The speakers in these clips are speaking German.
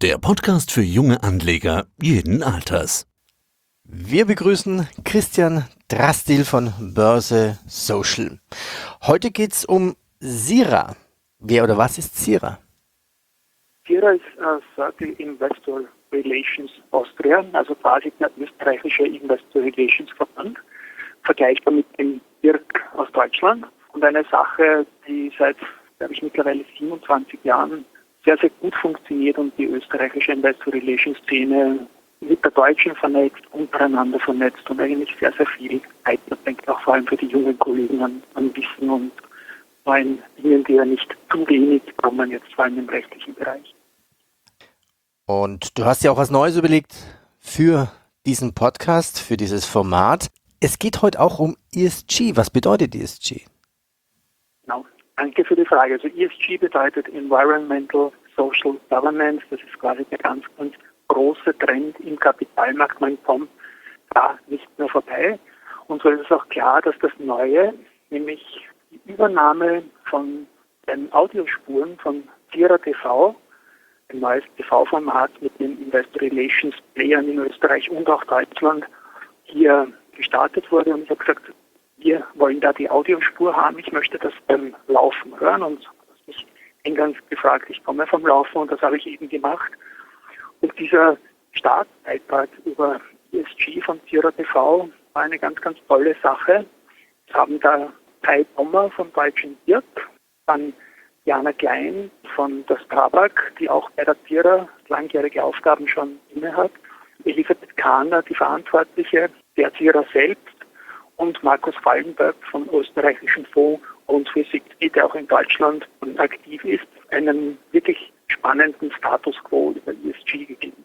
Der Podcast für junge Anleger jeden Alters. Wir begrüßen Christian Drastil von Börse Social. Heute geht es um CIRA. Wer oder was ist CIRA? CIRA ist Circle Investor Relations Austria, also quasi der österreichische Investor Relations Verband, vergleichbar mit dem BIRC aus Deutschland und eine Sache, die seit, glaube ich, mittlerweile 27 Jahren sehr, sehr gut funktioniert und die österreichische Investor Relations Szene mit der deutschen vernetzt, untereinander vernetzt und eigentlich sehr, sehr viel weiterbringt, auch vor allem für die jungen Kollegen an Wissen und neuen Dingen, die ja nicht zu wenig kommen, jetzt vor allem im rechtlichen Bereich. Und du hast ja auch was Neues überlegt für diesen Podcast, für dieses Format. Es geht heute auch um ESG. Was bedeutet ESG? Genau. Danke für die Frage. Also ESG bedeutet Environmental Social Governance. Das ist quasi der ganz, ganz große Trend im Kapitalmarkt. Man kommt da nicht mehr vorbei. Und so ist es auch klar, dass das Neue, nämlich die Übernahme von den Audiospuren von CIRA TV, ein neues TV-Format mit den Investor Relations Playern in Österreich und auch Deutschland, hier gestartet wurde. Und ich habe gesagt, wir wollen da die Audiospur haben. Ich möchte das beim Laufen hören. Und hast mich eingangs gefragt, ich komme vom Laufen und das habe ich eben gemacht. Und dieser Startbeitrag über ESG von CIRA TV war eine ganz, ganz tolle Sache. Wir haben da Kai Bommer vom Deutschen BIRC, dann Jana Klein von der Strabag, die auch bei der CIRA langjährige Aufgaben schon inne hat, Elisabeth Kahner, die Verantwortliche der CIRA selbst, und Markus Falkenberg vom österreichischen Fonds Rund für Safety, der auch in Deutschland aktiv ist, einen wirklich spannenden Status quo über ESG gegeben.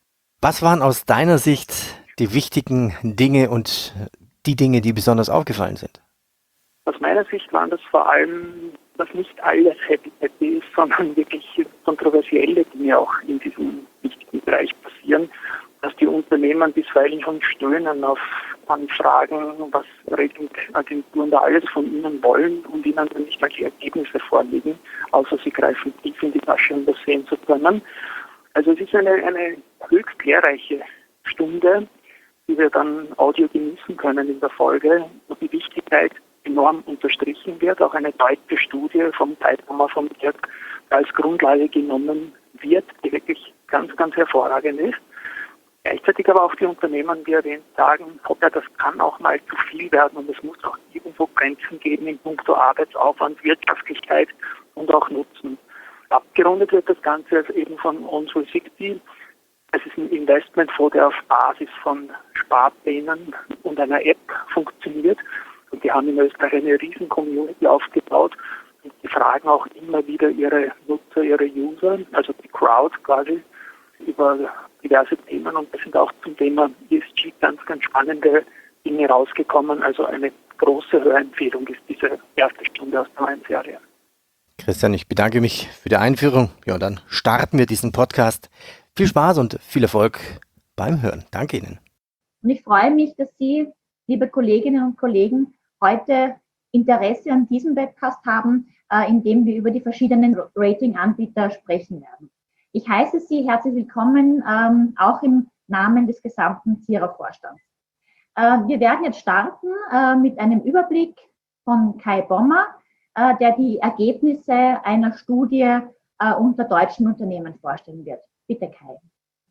Was waren aus deiner Sicht die wichtigen Dinge und die Dinge, die besonders aufgefallen sind? Aus meiner Sicht waren das vor allem, dass nicht alles happy ist, sondern wirklich kontroversielle Dinge auch in diesem wichtigen Bereich passieren, dass die Unternehmen bisweilen schon stöhnen auf Anfragen, was Ratingagenturen da alles von ihnen wollen und ihnen dann nicht mal die Ergebnisse vorlegen, außer sie greifen tief in die Tasche, um das sehen zu können. Also es ist eine höchst lehrreiche Stunde, die wir dann Audio genießen können in der Folge, wo die Wichtigkeit enorm unterstrichen wird, auch eine deutsche Studie vom Teilnehmer vom BIRC als Grundlage genommen wird, die wirklich ganz, ganz hervorragend ist. Gleichzeitig aber auch die Unternehmen, wie erwähnt, sagen, ja, das kann auch mal zu viel werden und es muss auch irgendwo Grenzen geben in puncto Arbeitsaufwand, Wirtschaftlichkeit und auch Nutzen. Abgerundet wird das Ganze also eben von On360. Es ist ein Investmentfonds, der auf Basis von Sparplänen und einer App funktioniert. Und die haben in Österreich eine riesen Community aufgebaut und die fragen auch immer wieder ihre Nutzer, ihre User, also die Crowd quasi, über diverse Themen, und es sind auch zum Thema ESG ganz, ganz spannende Dinge rausgekommen. Also eine große Hörempfehlung ist diese erste Stunde aus der neuen Serie. Christian, ich bedanke mich für die Einführung. Ja, und dann starten wir diesen Podcast. Viel Spaß und viel Erfolg beim Hören. Danke Ihnen. Und ich freue mich, dass Sie, liebe Kolleginnen und Kollegen, heute Interesse an diesem Webcast haben, in dem wir über die verschiedenen Rating-Anbieter sprechen werden. Ich heiße Sie herzlich willkommen, auch im Namen des gesamten CIRA-Vorstands. Wir werden jetzt starten mit einem Überblick von Kai Bommer, der die Ergebnisse einer Studie unter deutschen Unternehmen vorstellen wird. Bitte, Kai.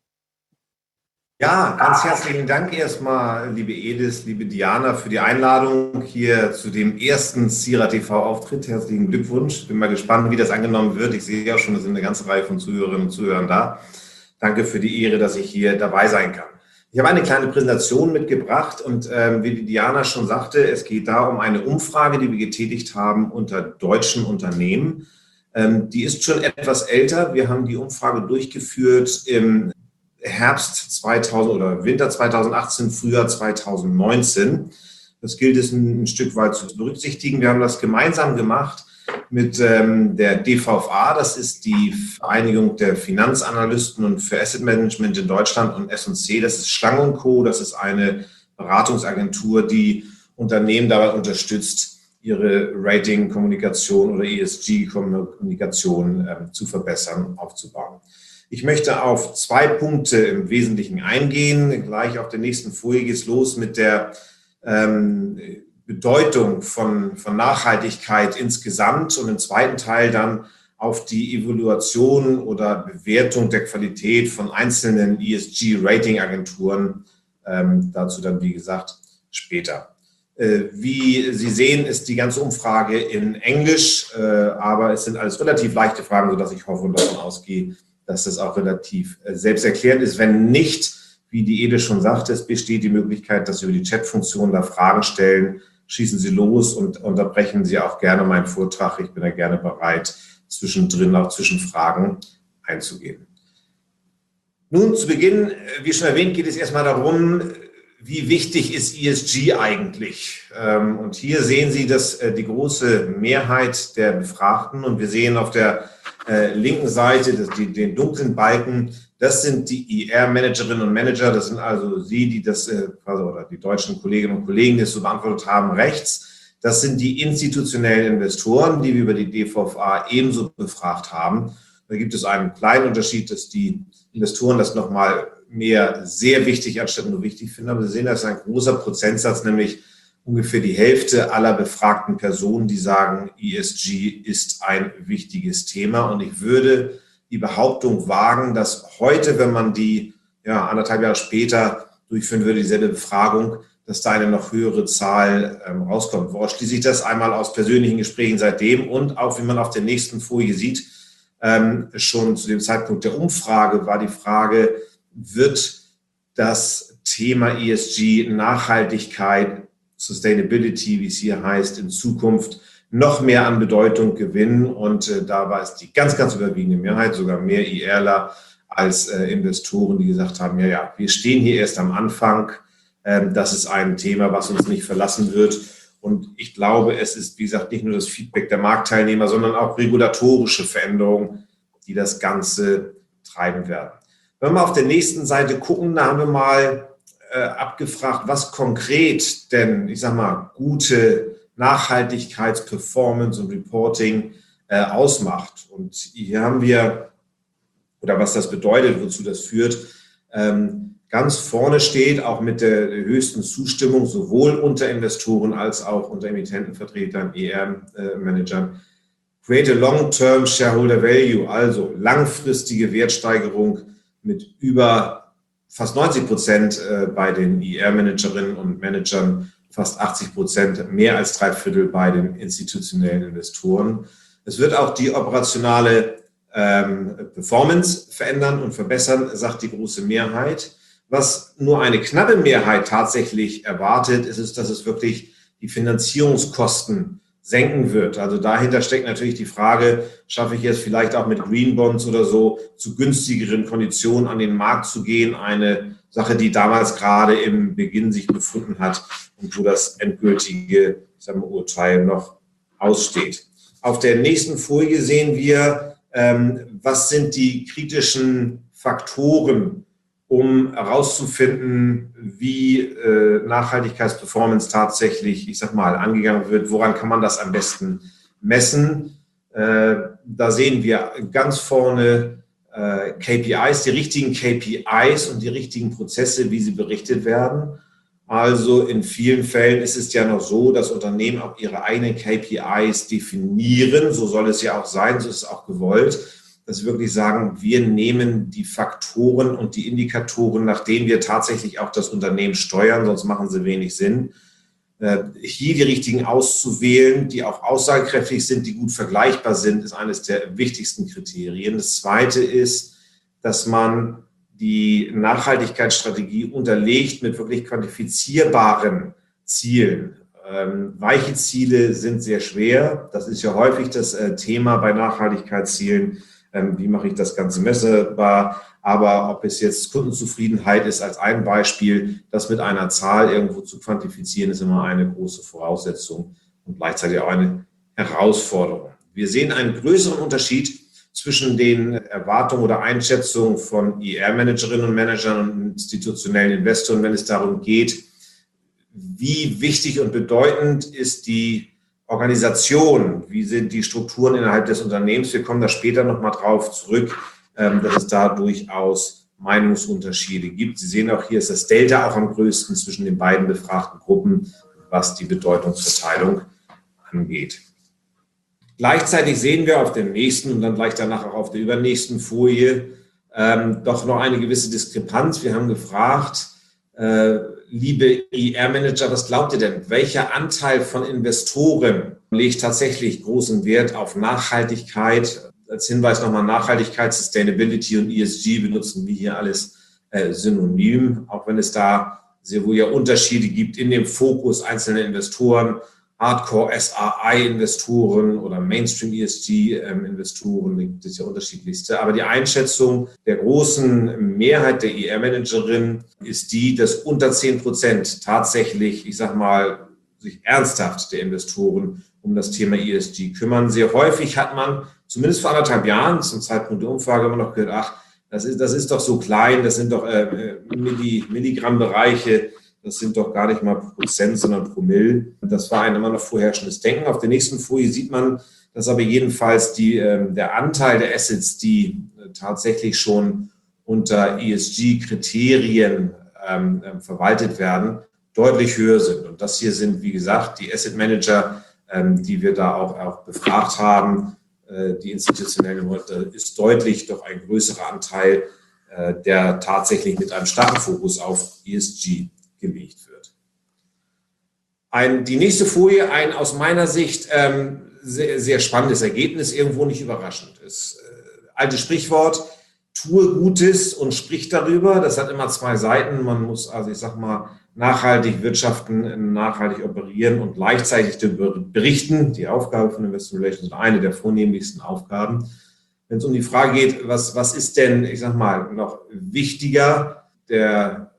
Ja, ganz herzlichen Dank erstmal, liebe Edith, liebe Diana, für die Einladung hier zu dem ersten CIRA TV-Auftritt. Herzlichen Glückwunsch. Bin mal gespannt, wie das angenommen wird. Ich sehe ja schon, es sind eine ganze Reihe von Zuhörerinnen und Zuhörern da. Danke für die Ehre, dass ich hier dabei sein kann. Ich habe eine kleine Präsentation mitgebracht und wie die Diana schon sagte, es geht da um eine Umfrage, die wir getätigt haben unter deutschen Unternehmen. Die ist schon etwas älter. Wir haben die Umfrage durchgeführt im Herbst 2000 oder Winter 2018, Frühjahr 2019. Das gilt es ein Stück weit zu berücksichtigen. Wir haben das gemeinsam gemacht mit der DVFA, das ist die Vereinigung der Finanzanalysten und für Asset Management in Deutschland, und S&C, das ist Schlang & Co., das ist eine Beratungsagentur, die Unternehmen dabei unterstützt, ihre Rating-Kommunikation oder ESG-Kommunikation zu verbessern, aufzubauen. Ich möchte auf 2 Punkte im Wesentlichen eingehen. Gleich auf der nächsten Folie geht es los mit der Bedeutung von Nachhaltigkeit insgesamt und im zweiten Teil dann auf die Evaluation oder Bewertung der Qualität von einzelnen ESG-Rating-Agenturen. Dazu dann, wie gesagt, später. Wie Sie sehen, ist die ganze Umfrage in Englisch, aber es sind alles relativ leichte Fragen, sodass ich hoffe und davon ausgehe, dass das auch relativ selbsterklärend ist. Wenn nicht, wie die Ede schon sagte, es besteht die Möglichkeit, dass Sie über die Chatfunktion da Fragen stellen. Schießen Sie los und unterbrechen Sie auch gerne meinen Vortrag. Ich bin da gerne bereit, zwischendrin auch zwischen Fragen einzugehen. Nun, zu Beginn, wie schon erwähnt, geht es erstmal darum, wie wichtig ist ESG eigentlich? Und hier sehen Sie die große Mehrheit der Befragten und wir sehen auf der linken Seite den dunklen Balken, das sind die IR-Managerinnen und Manager, das sind also Sie, die das, oder die deutschen Kolleginnen und Kollegen, die das so beantwortet haben, rechts. Das sind die institutionellen Investoren, die wir über die DVFA ebenso befragt haben. Da gibt es einen kleinen Unterschied, dass die Investoren das nochmal mehr sehr wichtig anstatt nur wichtig finden. Aber Sie sehen, das ist ein großer Prozentsatz, nämlich ungefähr die Hälfte aller befragten Personen, die sagen, ESG ist ein wichtiges Thema. Und ich würde die Behauptung wagen, dass heute, wenn man die 1,5 Jahre später durchführen würde, dieselbe Befragung, dass da eine noch höhere Zahl rauskommt. Woraus schließe ich das? Einmal aus persönlichen Gesprächen seitdem und auch, wie man auf der nächsten Folie sieht, schon zu dem Zeitpunkt der Umfrage war die Frage, wird das Thema ESG, Nachhaltigkeit, Sustainability, wie es hier heißt, in Zukunft noch mehr an Bedeutung gewinnen. Und da war es die ganz, ganz überwiegende Mehrheit, sogar mehr IRler als Investoren, die gesagt haben, ja, wir stehen hier erst am Anfang. Das ist ein Thema, was uns nicht verlassen wird. Und ich glaube, es ist, wie gesagt, nicht nur das Feedback der Marktteilnehmer, sondern auch regulatorische Veränderungen, die das Ganze treiben werden. Wenn wir auf der nächsten Seite gucken, da haben wir mal abgefragt, was konkret denn, ich sag mal, gute Nachhaltigkeitsperformance und Reporting ausmacht. Und hier haben wir, oder was das bedeutet, wozu das führt, ganz vorne steht, auch mit der höchsten Zustimmung, sowohl unter Investoren als auch unter Emittentenvertretern, ER-Managern, create a long-term shareholder value, also langfristige Wertsteigerung mit über fast 90% bei den IR-Managerinnen und Managern, fast 80%, mehr als 3/4 bei den institutionellen Investoren. Es wird auch die operationale Performance verändern und verbessern, sagt die große Mehrheit. Was nur eine knappe Mehrheit tatsächlich erwartet, ist, dass es wirklich die Finanzierungskosten senken wird. Also dahinter steckt natürlich die Frage, schaffe ich es vielleicht auch mit Green Bonds oder so zu günstigeren Konditionen an den Markt zu gehen. Eine Sache, die damals gerade im Beginn sich befunden hat und wo das endgültige Urteil noch aussteht. Auf der nächsten Folie sehen wir, was sind die kritischen Faktoren, um herauszufinden, wie Nachhaltigkeitsperformance tatsächlich, ich sag mal, angegangen wird. Woran kann man das am besten messen? Da sehen wir ganz vorne KPIs, die richtigen KPIs und die richtigen Prozesse, wie sie berichtet werden. Also in vielen Fällen ist es ja noch so, dass Unternehmen auch ihre eigenen KPIs definieren. So soll es ja auch sein, so ist es auch gewollt, dass wir wirklich sagen, wir nehmen die Faktoren und die Indikatoren, nach denen wir tatsächlich auch das Unternehmen steuern, sonst machen sie wenig Sinn. Hier die richtigen auszuwählen, die auch aussagekräftig sind, die gut vergleichbar sind, ist eines der wichtigsten Kriterien. Das Zweite ist, dass man die Nachhaltigkeitsstrategie unterlegt mit wirklich quantifizierbaren Zielen. Weiche Ziele sind sehr schwer. Das ist ja häufig das Thema bei Nachhaltigkeitszielen. Wie mache ich das Ganze messbar? Aber ob es jetzt Kundenzufriedenheit ist als ein Beispiel, das mit einer Zahl irgendwo zu quantifizieren, ist immer eine große Voraussetzung und gleichzeitig auch eine Herausforderung. Wir sehen einen größeren Unterschied zwischen den Erwartungen oder Einschätzungen von IR-Managerinnen und Managern und institutionellen Investoren, wenn es darum geht, wie wichtig und bedeutend ist die Organisation, wie sind die Strukturen innerhalb des Unternehmens. Wir kommen da später nochmal drauf zurück, dass es da durchaus Meinungsunterschiede gibt. Sie sehen auch, hier ist das Delta auch am größten zwischen den beiden befragten Gruppen, was die Bedeutungsverteilung angeht. Gleichzeitig sehen wir auf der nächsten und dann gleich danach auch auf der übernächsten Folie doch noch eine gewisse Diskrepanz. Wir haben gefragt, liebe IR-Manager, was glaubt ihr denn? Welcher Anteil von Investoren legt tatsächlich großen Wert auf Nachhaltigkeit? Als Hinweis nochmal Nachhaltigkeit, Sustainability und ESG benutzen wir hier alles synonym, auch wenn es da sehr wohl ja Unterschiede gibt in dem Fokus einzelner Investoren, Hardcore SRI-Investoren oder Mainstream-ESG-Investoren, da gibt es ja unterschiedlichste. Aber die Einschätzung der großen Mehrheit der IR-Managerin ist die, dass unter 10% tatsächlich, ich sag mal, sich ernsthaft der Investoren um das Thema ESG kümmern. Sehr häufig hat man, zumindest vor 1,5 Jahren, zum Zeitpunkt der Umfrage, immer noch gehört, ach, das ist doch so klein, das sind doch Milligrammbereiche, das sind doch gar nicht mal Prozent, sondern Promille. Das war ein immer noch vorherrschendes Denken. Auf der nächsten Folie sieht man, dass aber jedenfalls der Anteil der Assets, die tatsächlich schon unter ESG-Kriterien verwaltet werden, deutlich höher sind. Und das hier sind, wie gesagt, die Asset Manager, die wir da auch befragt haben. Die institutionellen ist deutlich doch ein größerer Anteil, der tatsächlich mit einem starken Fokus auf ESG gelegt wird. Die nächste Folie, ein aus meiner Sicht sehr, sehr spannendes Ergebnis, irgendwo nicht überraschend. Das alte Sprichwort, tue Gutes und sprich darüber. Das hat immer 2 Seiten. Man muss also, ich sag mal, nachhaltig wirtschaften, nachhaltig operieren und gleichzeitig berichten. Die Aufgabe von Investor Relations ist eine der vornehmlichsten Aufgaben. Wenn es um die Frage geht, was ist denn, ich sag mal, noch wichtiger, der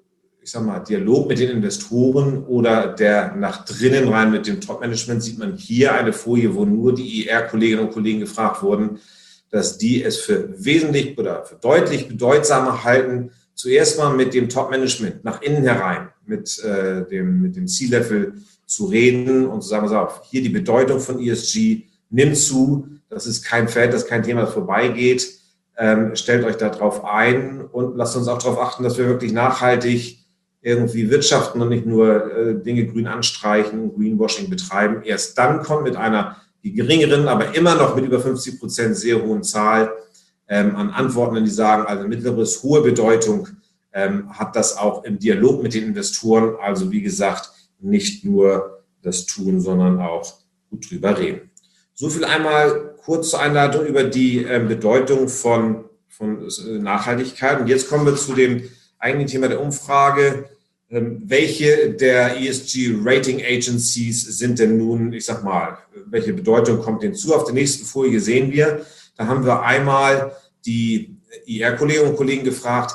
Dialog mit den Investoren oder der nach drinnen rein mit dem Top-Management, sieht man hier eine Folie, wo nur die IR-Kolleginnen und Kollegen gefragt wurden, dass die es für wesentlich oder für deutlich bedeutsamer halten, zuerst mal mit dem Top-Management nach innen herein, mit dem C-Level zu reden und zu sagen, pass auf, hier die Bedeutung von ESG nimmt zu, das ist kein Feld, das ist kein Thema, das vorbeigeht, stellt euch darauf ein und lasst uns auch darauf achten, dass wir wirklich nachhaltig irgendwie wirtschaften und nicht nur Dinge grün anstreichen, Greenwashing betreiben. Erst dann kommt mit einer die geringeren, aber immer noch mit über 50% sehr hohen Zahl an Antworten, die sagen, also mittleres hohe Bedeutung hat das auch im Dialog mit den Investoren. Also wie gesagt, nicht nur das Tun, sondern auch gut drüber reden. So viel einmal kurz zur Einleitung über die Bedeutung von Nachhaltigkeit. Und jetzt kommen wir zu dem eigentlichen Thema der Umfrage. Welche der ESG-Rating Agencies sind denn nun, ich sag mal, welche Bedeutung kommt denen zu? Auf der nächsten Folie sehen wir, da haben wir einmal die IR-Kolleginnen und Kollegen gefragt,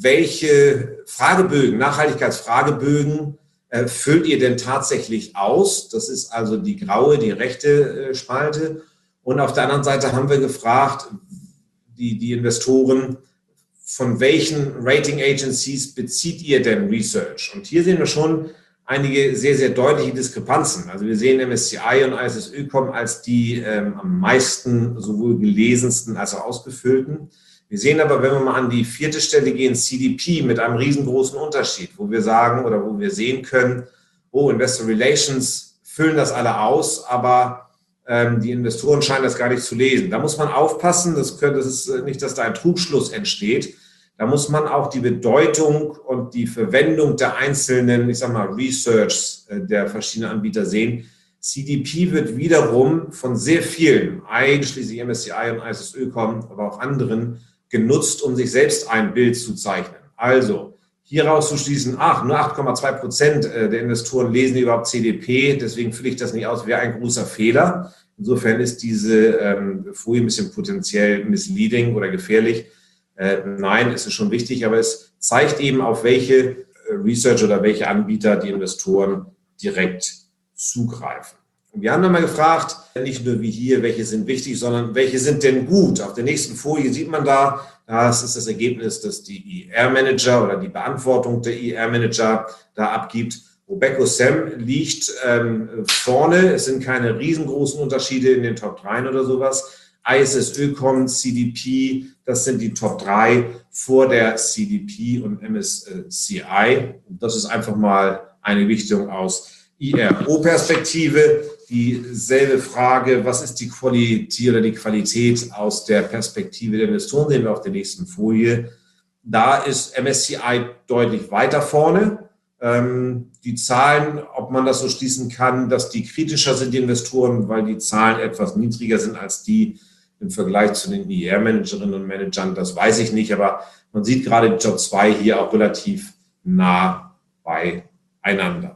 welche Fragebögen, Nachhaltigkeitsfragebögen füllt ihr denn tatsächlich aus? Das ist also die graue, die rechte Spalte. Und auf der anderen Seite haben wir gefragt, die Investoren, von welchen Rating Agencies bezieht ihr denn Research? Und hier sehen wir schon einige sehr, sehr deutliche Diskrepanzen. Also wir sehen MSCI und ISS Ökom als die am meisten sowohl gelesensten als auch ausgefüllten. Wir sehen aber, wenn wir mal an die 4. Stelle gehen, CDP mit einem riesengroßen Unterschied, wo wir sagen oder wo wir sehen können, Investor Relations füllen das alle aus, aber die Investoren scheinen das gar nicht zu lesen. Da muss man aufpassen, das ist nicht, dass da ein Trugschluss entsteht. Da muss man auch die Bedeutung und die Verwendung der einzelnen, ich sag mal, Research der verschiedenen Anbieter sehen. CDP wird wiederum von sehr vielen, einschließlich MSCI und ISS Ökom, aber auch anderen, genutzt, um sich selbst ein Bild zu zeichnen. Also hieraus zu schließen, nur 8,2% der Investoren lesen überhaupt CDP, deswegen fülle ich das nicht aus, wäre ein großer Fehler. Insofern ist diese Folie ein bisschen potenziell misleading oder gefährlich. Nein, es ist schon wichtig, aber es zeigt eben, auf welche Research oder welche Anbieter die Investoren direkt zugreifen. Und wir haben dann mal gefragt, nicht nur wie hier, welche sind wichtig, sondern welche sind denn gut? Auf der nächsten Folie sieht man das ist das Ergebnis, dass die IR-Manager oder die Beantwortung der IR-Manager da abgibt. Robeco Sam liegt vorne. Es sind keine riesengroßen Unterschiede in den Top 3 oder sowas. ISS Ökom, CDP, das sind die Top 3 vor der CDP und MSCI. Das ist einfach mal eine Gewichtung aus IRO-Perspektive. Dieselbe Frage, was ist die Qualität oder die Qualität aus der Perspektive der Investoren, sehen wir auf der nächsten Folie. Da ist MSCI deutlich weiter vorne. Die Zahlen, ob man das so schließen kann, dass die kritischer sind, die Investoren, weil die Zahlen etwas niedriger sind als die im Vergleich zu den IR-Managerinnen und Managern, das weiß ich nicht, aber man sieht gerade die Top 2 hier auch relativ nah beieinander.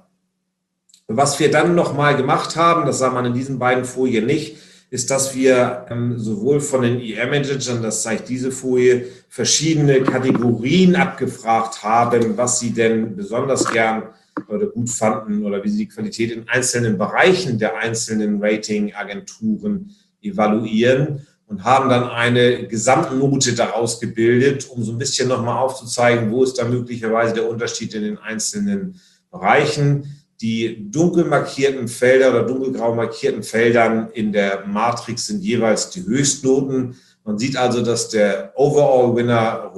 Was wir dann nochmal gemacht haben, das sah man in diesen beiden Folien nicht, ist, dass wir sowohl von den IR-Managern, das zeigt diese Folie, verschiedene Kategorien abgefragt haben, was sie denn besonders gern oder gut fanden oder wie sie die Qualität in einzelnen Bereichen der einzelnen Ratingagenturen evaluieren und haben dann eine Gesamtnote daraus gebildet, um so ein bisschen nochmal aufzuzeigen, wo ist da möglicherweise der Unterschied in den einzelnen Bereichen. Die dunkel markierten Felder oder dunkelgrau markierten Feldern in der Matrix sind jeweils die Höchstnoten. Man sieht also, dass der Overall-Winner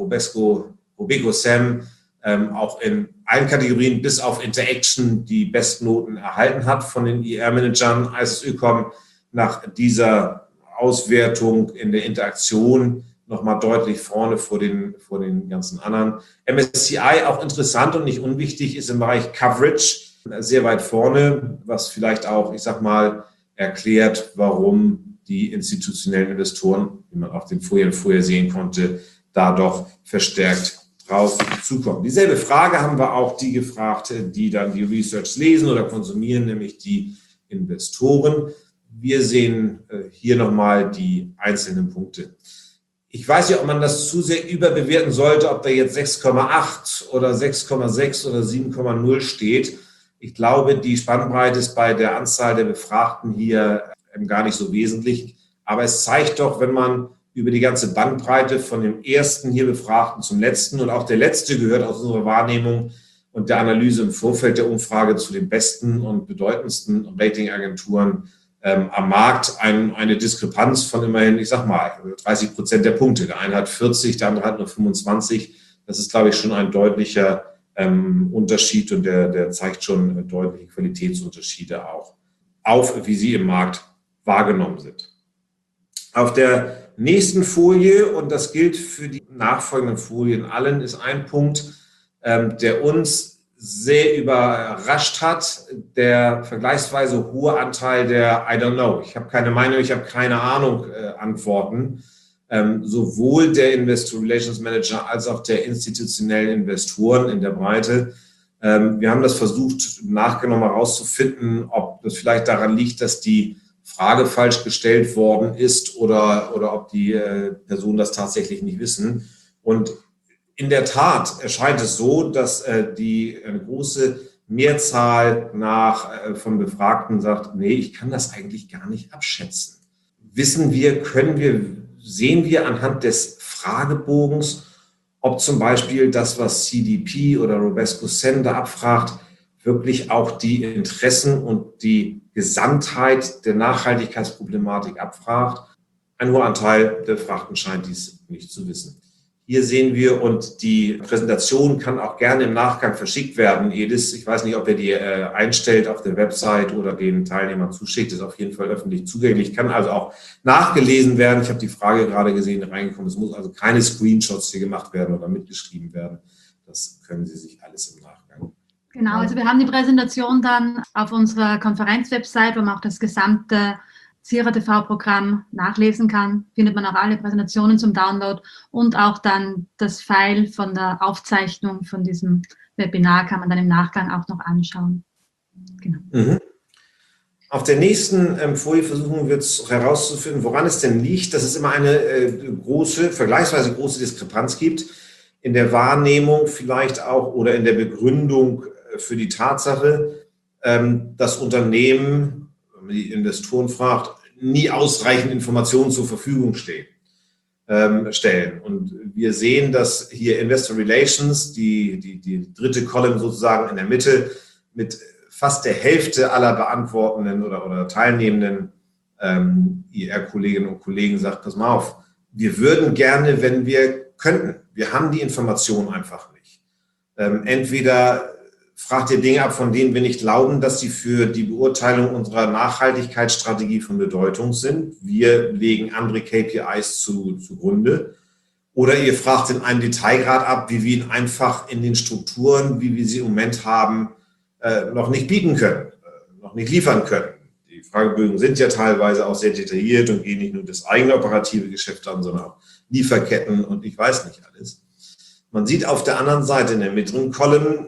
RobecoSAM auch in allen Kategorien bis auf Interaction die Bestnoten erhalten hat von den IR-Managern. ISS Ökom nach dieser Auswertung in der Interaktion nochmal deutlich vorne vor den ganzen anderen. MSCI, auch interessant und nicht unwichtig, ist im Bereich Coverage sehr weit vorne, was vielleicht auch, ich sag mal, erklärt, warum die institutionellen Investoren, wie man auf den Folien vorher sehen konnte, da doch verstärkt drauf zukommen. Dieselbe Frage haben wir auch die gefragt, die dann die Research lesen oder konsumieren, nämlich die Investoren. Wir sehen hier nochmal die einzelnen Punkte. Ich weiß nicht, ob man das zu sehr überbewerten sollte, ob da jetzt 6,8 oder 6,6 oder 7,0 steht. Ich glaube, die Spannbreite ist bei der Anzahl der Befragten hier gar nicht so wesentlich. Aber es zeigt doch, wenn man über die ganze Bandbreite von dem ersten hier Befragten zum letzten und auch der letzte gehört aus unserer Wahrnehmung und der Analyse im Vorfeld der Umfrage zu den besten und bedeutendsten Ratingagenturen am Markt eine Diskrepanz von immerhin, ich sag mal, 30% der Punkte. Der eine hat 40, der andere hat nur 25. Das ist, glaube ich, schon ein deutlicher Unterschied und der zeigt schon deutliche Qualitätsunterschiede auch auf, wie sie im Markt wahrgenommen sind. Auf der nächsten Folie, und das gilt für die nachfolgenden Folien allen, ist ein Punkt, der uns sehr überrascht hat, der vergleichsweise hohe Anteil der I don't know, ich habe keine Meinung, ich habe keine Ahnung Antworten, sowohl der Investor Relations Manager als auch der institutionellen Investoren in der Breite. Wir haben das versucht, nachgenommen herauszufinden, ob das vielleicht daran liegt, dass die Frage falsch gestellt worden ist oder ob die Personen das tatsächlich nicht wissen. Und in der Tat erscheint es so, dass eine große Mehrzahl von Befragten sagt, nee, ich kann das eigentlich gar nicht abschätzen. Sehen wir anhand des Fragebogens, ob zum Beispiel das, was CDP oder RobecoSAM da abfragt, wirklich auch die Interessen und die Gesamtheit der Nachhaltigkeitsproblematik abfragt. Ein hoher Anteil der Befragten scheint dies nicht zu wissen. Hier sehen wir, und die Präsentation kann auch gerne im Nachgang verschickt werden. Edis, ich weiß nicht, ob er die einstellt auf der Website oder den Teilnehmern zuschickt, ist auf jeden Fall öffentlich zugänglich, kann also auch nachgelesen werden. Ich habe die Frage gerade gesehen, reingekommen. Es muss also keine Screenshots hier gemacht werden oder mitgeschrieben werden. Das können Sie sich alles im Nachgang. Genau, also wir haben die Präsentation dann auf unserer Konferenzwebsite, wo man auch das gesamte CIRA-TV-Programm nachlesen kann, findet man auch alle Präsentationen zum Download und auch dann das File von der Aufzeichnung von diesem Webinar kann man dann im Nachgang auch noch anschauen. Genau. Mhm. Auf der nächsten Folie versuchen wir jetzt herauszufinden, woran es denn liegt, dass es immer eine vergleichsweise große Diskrepanz gibt in der Wahrnehmung vielleicht auch oder in der Begründung für die Tatsache, dass Unternehmen, wenn man die Investoren fragt, nie ausreichend Informationen zur Verfügung stellen. Und wir sehen, dass hier Investor Relations, die dritte Column sozusagen in der Mitte, mit fast der Hälfte aller beantwortenden oder Teilnehmenden IR-Kolleginnen und Kollegen sagt, pass mal auf, wir würden gerne, wenn wir könnten. Wir haben die Information einfach nicht. Entweder fragt ihr Dinge ab, von denen wir nicht glauben, dass sie für die Beurteilung unserer Nachhaltigkeitsstrategie von Bedeutung sind. Wir legen andere KPIs zugrunde. Oder ihr fragt in einem Detailgrad ab, wie wir ihn einfach in den Strukturen, wie wir sie im Moment haben, noch nicht bieten können, noch nicht liefern können. Die Fragebögen sind ja teilweise auch sehr detailliert und gehen nicht nur das eigene operative Geschäft an, sondern auch Lieferketten und ich weiß nicht alles. Man sieht auf der anderen Seite in der mittleren Column,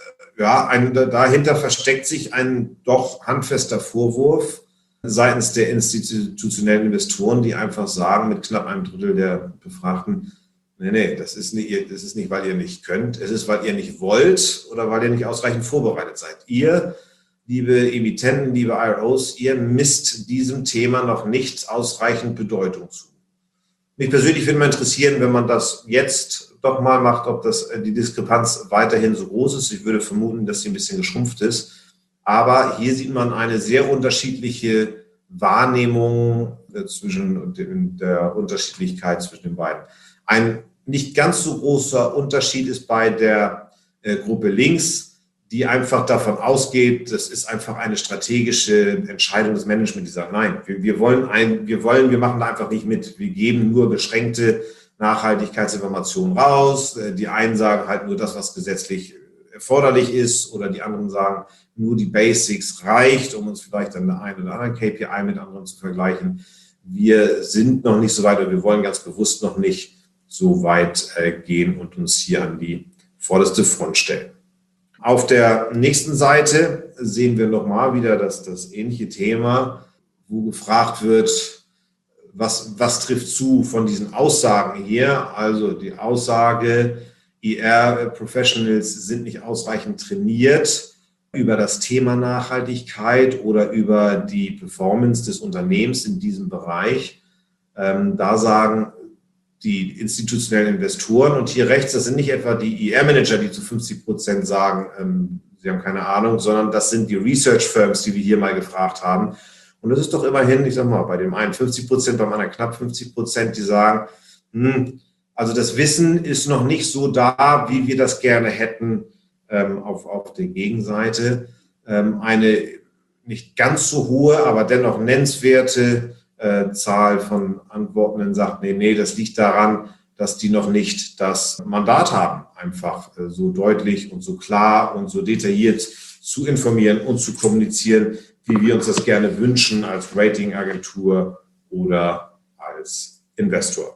dahinter versteckt sich ein doch handfester Vorwurf seitens der institutionellen Investoren, die einfach sagen, mit knapp einem Drittel der Befragten, nee, das ist nicht, weil ihr nicht könnt, es ist, weil ihr nicht wollt oder weil ihr nicht ausreichend vorbereitet seid. Ihr, liebe Emittenten, liebe IROs, ihr misst diesem Thema noch nicht ausreichend Bedeutung zu. Mich persönlich würde mal interessieren, wenn man das jetzt doch mal macht, ob die Diskrepanz weiterhin so groß ist. Ich würde vermuten, dass sie ein bisschen geschrumpft ist. Aber hier sieht man eine sehr unterschiedliche Wahrnehmung zwischen der Unterschiedlichkeit zwischen den beiden. Ein nicht ganz so großer Unterschied ist bei der Gruppe links, die einfach davon ausgeht, das ist einfach eine strategische Entscheidung des Managements, die sagt, nein, wir machen da einfach nicht mit. Wir geben nur beschränkte Nachhaltigkeitsinformationen raus. Die einen sagen halt nur das, was gesetzlich erforderlich ist, oder die anderen sagen, nur die Basics reicht, um uns vielleicht an der einen oder anderen KPI mit anderen zu vergleichen. Wir sind noch nicht so weit, oder wir wollen ganz bewusst noch nicht so weit gehen und uns hier an die vorderste Front stellen. Auf der nächsten Seite sehen wir nochmal wieder das ähnliche Thema, wo gefragt wird, was trifft zu von diesen Aussagen hier? Also die Aussage, IR-Professionals sind nicht ausreichend trainiert über das Thema Nachhaltigkeit oder über die Performance des Unternehmens in diesem Bereich. Da sagen die institutionellen Investoren, und hier rechts, das sind nicht etwa die IR-Manager, die zu 50% sagen, sie haben keine Ahnung, sondern das sind die Research-Firms, die wir hier mal gefragt haben. Und das ist doch immerhin, ich sag mal, bei dem einen 50%, beim anderen knapp 50%, die sagen, also das Wissen ist noch nicht so da, wie wir das gerne hätten auf der Gegenseite. Eine nicht ganz so hohe, aber dennoch nennenswerte Zahl von Antwortenden sagt, nee, das liegt daran, dass die noch nicht das Mandat haben, einfach so deutlich und so klar und so detailliert zu informieren und zu kommunizieren, wie wir uns das gerne wünschen als Ratingagentur oder als Investor.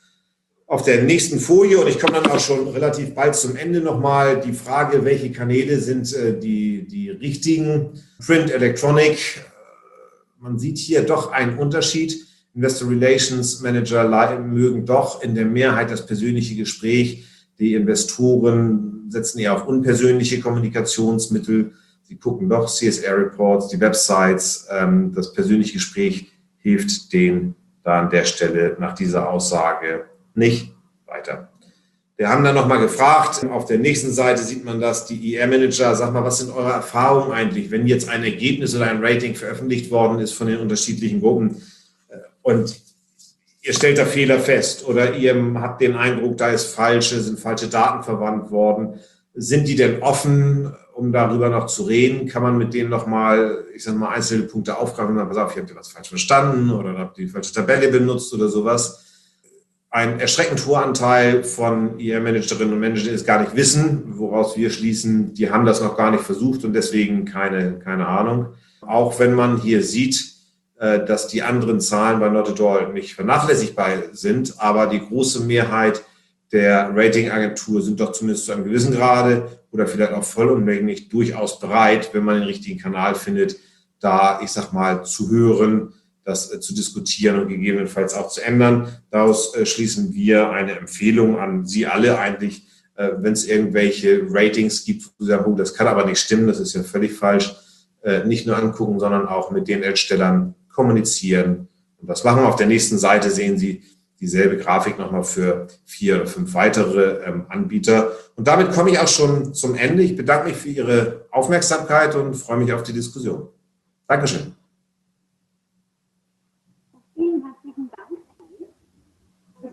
Auf der nächsten Folie, und ich komme dann auch schon relativ bald zum Ende nochmal, die Frage, welche Kanäle sind die richtigen? Print, Electronic. Man sieht hier doch einen Unterschied. Investor Relations Manager mögen doch in der Mehrheit das persönliche Gespräch. Die Investoren setzen eher auf unpersönliche Kommunikationsmittel. Sie gucken doch CSR-Reports, die Websites. Das persönliche Gespräch hilft denen da an der Stelle nach dieser Aussage nicht weiter. Wir haben dann nochmal gefragt, auf der nächsten Seite sieht man das, die IR-Manager, sag mal, was sind eure Erfahrungen eigentlich, wenn jetzt ein Ergebnis oder ein Rating veröffentlicht worden ist von den unterschiedlichen Gruppen und ihr stellt da Fehler fest oder ihr habt den Eindruck, da sind falsche Daten verwandt worden. Sind die denn offen, um darüber noch zu reden? Kann man mit denen nochmal, ich sag mal, einzelne Punkte aufgreifen und sagen, pass auf, ihr habt was falsch verstanden oder habt die falsche Tabelle benutzt oder sowas? Ein erschreckend hoher Anteil von IR-Managerinnen und Managern ist gar nicht wissen, woraus wir schließen, die haben das noch gar nicht versucht und deswegen keine Ahnung. Auch wenn man hier sieht, dass die anderen Zahlen bei Not at All nicht vernachlässigbar sind, aber die große Mehrheit der Ratingagentur sind doch zumindest zu einem gewissen Grade oder vielleicht auch vollumfänglich durchaus bereit, wenn man den richtigen Kanal findet, da, ich sag mal, zu hören, das zu diskutieren und gegebenenfalls auch zu ändern. Daraus schließen wir eine Empfehlung an Sie alle eigentlich, wenn es irgendwelche Ratings gibt, wo Sie sagen, oh, das kann aber nicht stimmen, das ist ja völlig falsch, nicht nur angucken, sondern auch mit den Erstellern kommunizieren. Und das machen wir. Auf der nächsten Seite sehen Sie dieselbe Grafik nochmal für 4 oder 5 weitere Anbieter. Und damit komme ich auch schon zum Ende. Ich bedanke mich für Ihre Aufmerksamkeit und freue mich auf die Diskussion. Dankeschön.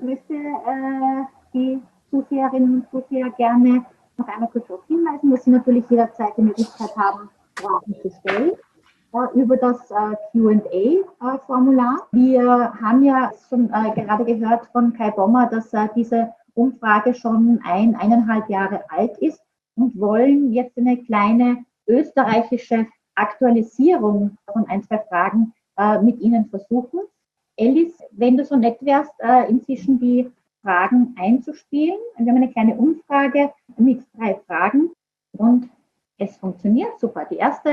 möchte die Zuseherinnen und Zuseher gerne noch einmal kurz darauf hinweisen, dass Sie natürlich jederzeit die Möglichkeit haben, Fragen zu stellen über das Q&A-Formular. Wir haben ja schon gerade gehört von Kai Bommer, dass diese Umfrage schon 1,5 Jahre alt ist und wollen jetzt eine kleine österreichische Aktualisierung von 1, 2 Fragen mit Ihnen versuchen. Alice, wenn du so nett wärst, inzwischen die Fragen einzuspielen. Wir haben eine kleine Umfrage mit 3 Fragen und es funktioniert super.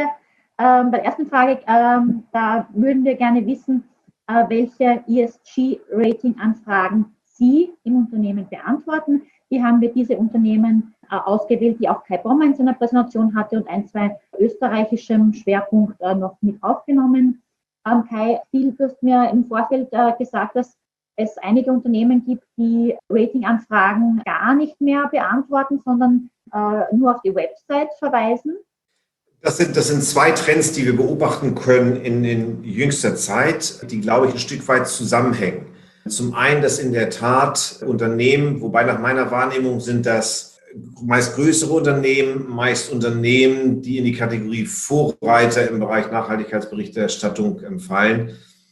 Bei der ersten Frage, da würden wir gerne wissen, welche ESG-Rating-Anfragen Sie im Unternehmen beantworten. Hier haben wir diese Unternehmen ausgewählt, die auch Kai Bommer in seiner Präsentation hatte und 1, 2 österreichischem Schwerpunkt noch mit aufgenommen. Kai, du hast mir im Vorfeld gesagt, dass es einige Unternehmen gibt, die Ratinganfragen gar nicht mehr beantworten, sondern nur auf die Website verweisen. Das sind 2 Trends, die wir beobachten können in jüngster Zeit, die, glaube ich, ein Stück weit zusammenhängen. Zum einen, dass in der Tat Unternehmen, wobei nach meiner Wahrnehmung sind das meist größere Unternehmen, meist Unternehmen, die in die Kategorie Vorreiter im Bereich Nachhaltigkeitsberichterstattung fallen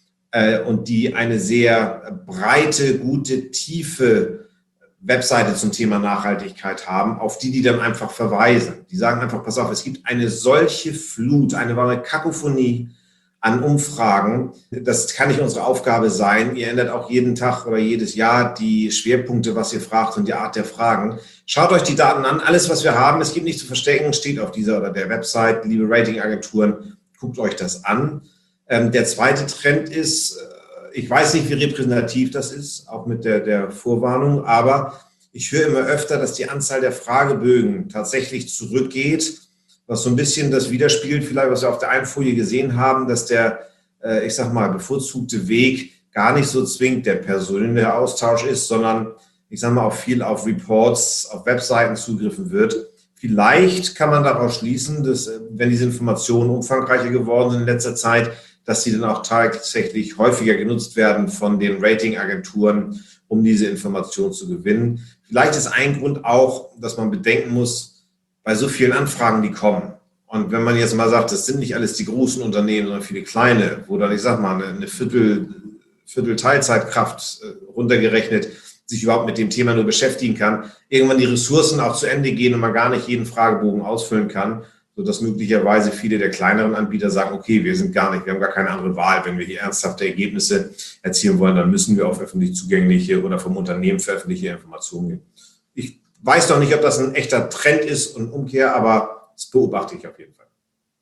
und die eine sehr breite, gute, tiefe Webseite zum Thema Nachhaltigkeit haben, auf die dann einfach verweisen. Die sagen einfach, pass auf, es gibt eine solche Flut, eine wahre Kakophonie an Umfragen. Das kann nicht unsere Aufgabe sein. Ihr ändert auch jeden Tag oder jedes Jahr die Schwerpunkte, was ihr fragt und die Art der Fragen. Schaut euch die Daten an. Alles, was wir haben, es gibt nichts zu verstecken, steht auf dieser oder der Website. Liebe Ratingagenturen, guckt euch das an. Der zweite Trend ist, ich weiß nicht, wie repräsentativ das ist, auch mit der Vorwarnung, aber ich höre immer öfter, dass die Anzahl der Fragebögen tatsächlich zurückgeht, was so ein bisschen das widerspiegelt, vielleicht was wir auf der einen Folie gesehen haben, dass der, ich sag mal, bevorzugte Weg gar nicht so zwingend der persönliche Austausch ist, sondern, ich sag mal, auch viel auf Reports, auf Webseiten zugriffen wird. Vielleicht kann man daraus schließen, dass, wenn diese Informationen umfangreicher geworden sind in letzter Zeit, dass sie dann auch tatsächlich häufiger genutzt werden von den Ratingagenturen, um diese Informationen zu gewinnen. Vielleicht ist ein Grund auch, dass man bedenken muss, bei so vielen Anfragen, die kommen. Und wenn man jetzt mal sagt, das sind nicht alles die großen Unternehmen, sondern viele kleine, wo dann, ich sag mal, eine Viertel Teilzeitkraft runtergerechnet sich überhaupt mit dem Thema nur beschäftigen kann, irgendwann die Ressourcen auch zu Ende gehen und man gar nicht jeden Fragebogen ausfüllen kann, sodass möglicherweise viele der kleineren Anbieter sagen, okay, wir haben gar keine andere Wahl. Wenn wir hier ernsthafte Ergebnisse erzielen wollen, dann müssen wir auf öffentlich zugängliche oder vom Unternehmen veröffentlichte Informationen gehen. Ich weiß noch nicht, ob das ein echter Trend ist und Umkehr, aber das beobachte ich auf jeden Fall.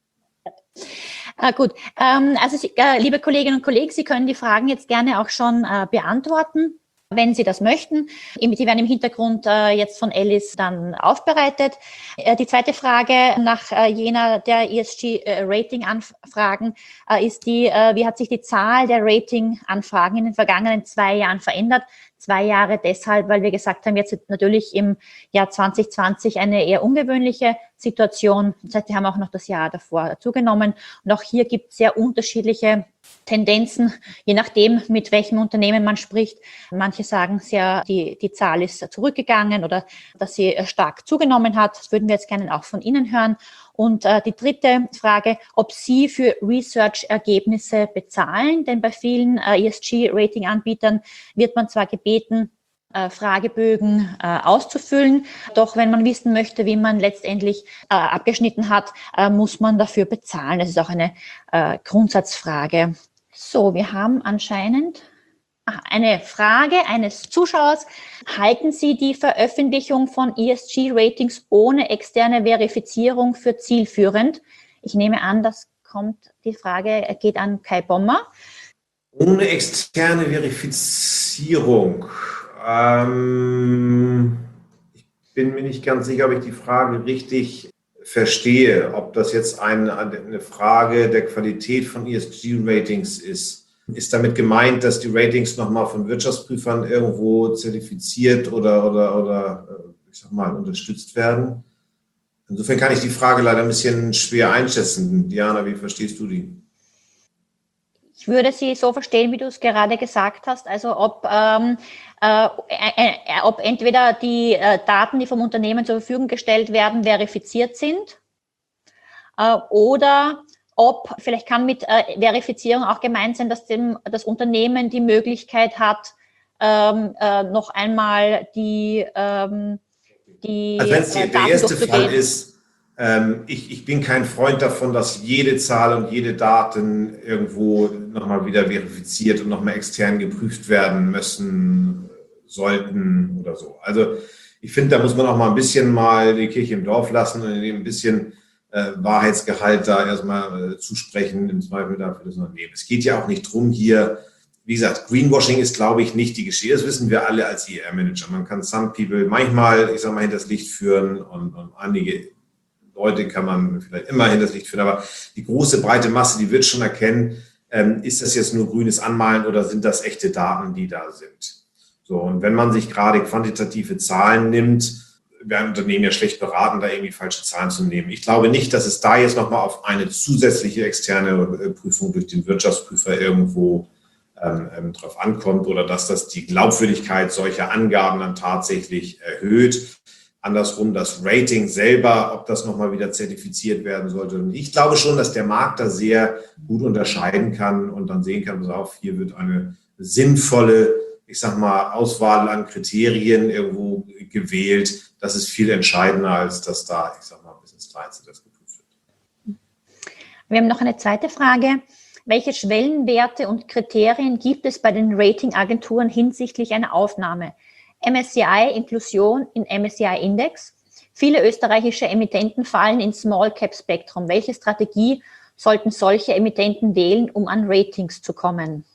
Gut, also liebe Kolleginnen und Kollegen, Sie können die Fragen jetzt gerne auch schon beantworten, wenn Sie das möchten. Die werden im Hintergrund jetzt von Alice dann aufbereitet. Die zweite Frage nach jener der ESG-Rating-Anfragen ist die, wie hat sich die Zahl der Rating-Anfragen in den vergangenen 2 Jahren verändert? 2 Jahre deshalb, weil wir gesagt haben, jetzt natürlich im Jahr 2020 eine eher ungewöhnliche Situation. Das heißt, wir haben auch noch das Jahr davor zugenommen. Und auch hier gibt es sehr unterschiedliche Tendenzen, je nachdem, mit welchem Unternehmen man spricht. Manche sagen sehr, die Zahl ist zurückgegangen oder dass sie stark zugenommen hat. Das würden wir jetzt gerne auch von Ihnen hören. Und die dritte Frage, ob Sie für Research-Ergebnisse bezahlen, denn bei vielen ESG-Rating-Anbietern wird man zwar gebeten, Fragebögen auszufüllen, doch wenn man wissen möchte, wie man letztendlich abgeschnitten hat, muss man dafür bezahlen. Das ist auch eine Grundsatzfrage. So, wir haben anscheinend eine Frage eines Zuschauers. Halten Sie die Veröffentlichung von ESG-Ratings ohne externe Verifizierung für zielführend? Ich nehme an, die Frage geht an Kai Bommer. Ohne externe Verifizierung. Ich bin mir nicht ganz sicher, ob ich die Frage richtig verstehe, ob das jetzt eine Frage der Qualität von ESG-Ratings ist. Ist damit gemeint, dass die Ratings nochmal von Wirtschaftsprüfern irgendwo zertifiziert oder ich sag mal, unterstützt werden? Insofern kann ich die Frage leider ein bisschen schwer einschätzen. Diana, wie verstehst du die? Ich würde sie so verstehen, wie du es gerade gesagt hast, also ob ob entweder die Daten, die vom Unternehmen zur Verfügung gestellt werden, verifiziert sind oder ob, vielleicht kann mit Verifizierung auch gemeint sein, dass das Unternehmen die Möglichkeit hat, noch einmal die also wenn es der erste Fall ist, ich bin kein Freund davon, dass jede Zahl und jede Daten irgendwo nochmal wieder verifiziert und nochmal extern geprüft werden müssen, sollten oder so. Also ich finde, da muss man auch mal ein bisschen mal die Kirche im Dorf lassen und ein bisschen Wahrheitsgehalt da erstmal zusprechen, im Zweifel dafür das Unternehmen. Es geht ja auch nicht drum hier, wie gesagt, Greenwashing ist, glaube ich, nicht die Geschichte. Das wissen wir alle als IR-Manager. Man kann some people manchmal, ich sage mal, hinters Licht führen und einige Leute kann man vielleicht immer hinters Licht führen. Aber die große, breite Masse, die wird schon erkennen, ist das jetzt nur grünes Anmalen oder sind das echte Daten, die da sind? So, und wenn man sich gerade quantitative Zahlen nimmt, werden Unternehmen ja schlecht beraten, da irgendwie falsche Zahlen zu nehmen. Ich glaube nicht, dass es da jetzt nochmal auf eine zusätzliche externe Prüfung durch den Wirtschaftsprüfer irgendwo drauf ankommt oder dass das die Glaubwürdigkeit solcher Angaben dann tatsächlich erhöht. Andersrum, das Rating selber, ob das nochmal wieder zertifiziert werden sollte. Und ich glaube schon, dass der Markt da sehr gut unterscheiden kann und dann sehen kann, pass auf, hier wird eine sinnvolle, ich sag mal, Auswahl an Kriterien irgendwo gewählt. Das ist viel entscheidender, als dass da, ich sag mal, bis ins Kleinste das geprüft wird. Wir haben noch eine zweite Frage. Welche Schwellenwerte und Kriterien gibt es bei den Ratingagenturen hinsichtlich einer Aufnahme? MSCI Inklusion in MSCI Index. Viele österreichische Emittenten fallen ins Small Cap Spektrum. Welche Strategie sollten solche Emittenten wählen, um an Ratings zu kommen?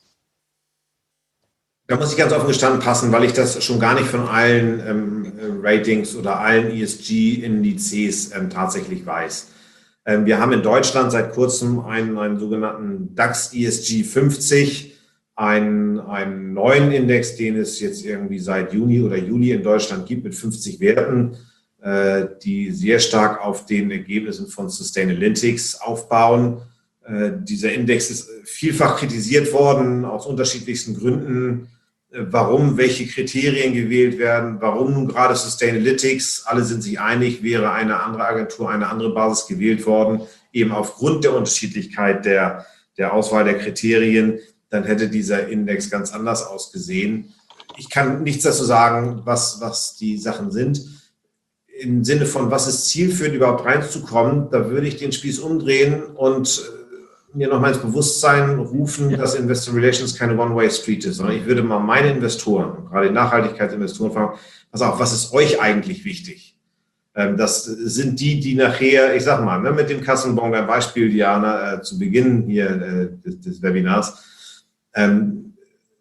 Da muss ich ganz offen gestanden passen, weil ich das schon gar nicht von allen Ratings oder allen ESG-Indizes tatsächlich weiß. Wir haben in Deutschland seit kurzem einen sogenannten DAX ESG 50, einen neuen Index, den es jetzt irgendwie seit Juni oder Juli in Deutschland gibt mit 50 Werten, die sehr stark auf den Ergebnissen von Sustainalytics aufbauen. Dieser Index ist vielfach kritisiert worden aus unterschiedlichsten Gründen. Warum welche Kriterien gewählt werden, warum nun gerade Sustainalytics, alle sind sich einig, wäre eine andere Agentur, eine andere Basis gewählt worden, eben aufgrund der Unterschiedlichkeit der Auswahl der Kriterien, dann hätte dieser Index ganz anders ausgesehen. Ich kann nichts dazu sagen, was die Sachen sind. Im Sinne von, was ist zielführend, überhaupt reinzukommen, da würde ich den Spieß umdrehen und mir nochmal ins Bewusstsein rufen, dass Investor Relations keine One-Way-Street ist, sondern ich würde mal meine Investoren, gerade die Nachhaltigkeitsinvestoren, fragen, pass auf, was ist euch eigentlich wichtig? Das sind die nachher, ich sag mal, mit dem Kassenbon, dein Beispiel, Diana, zu Beginn hier des Webinars, dann,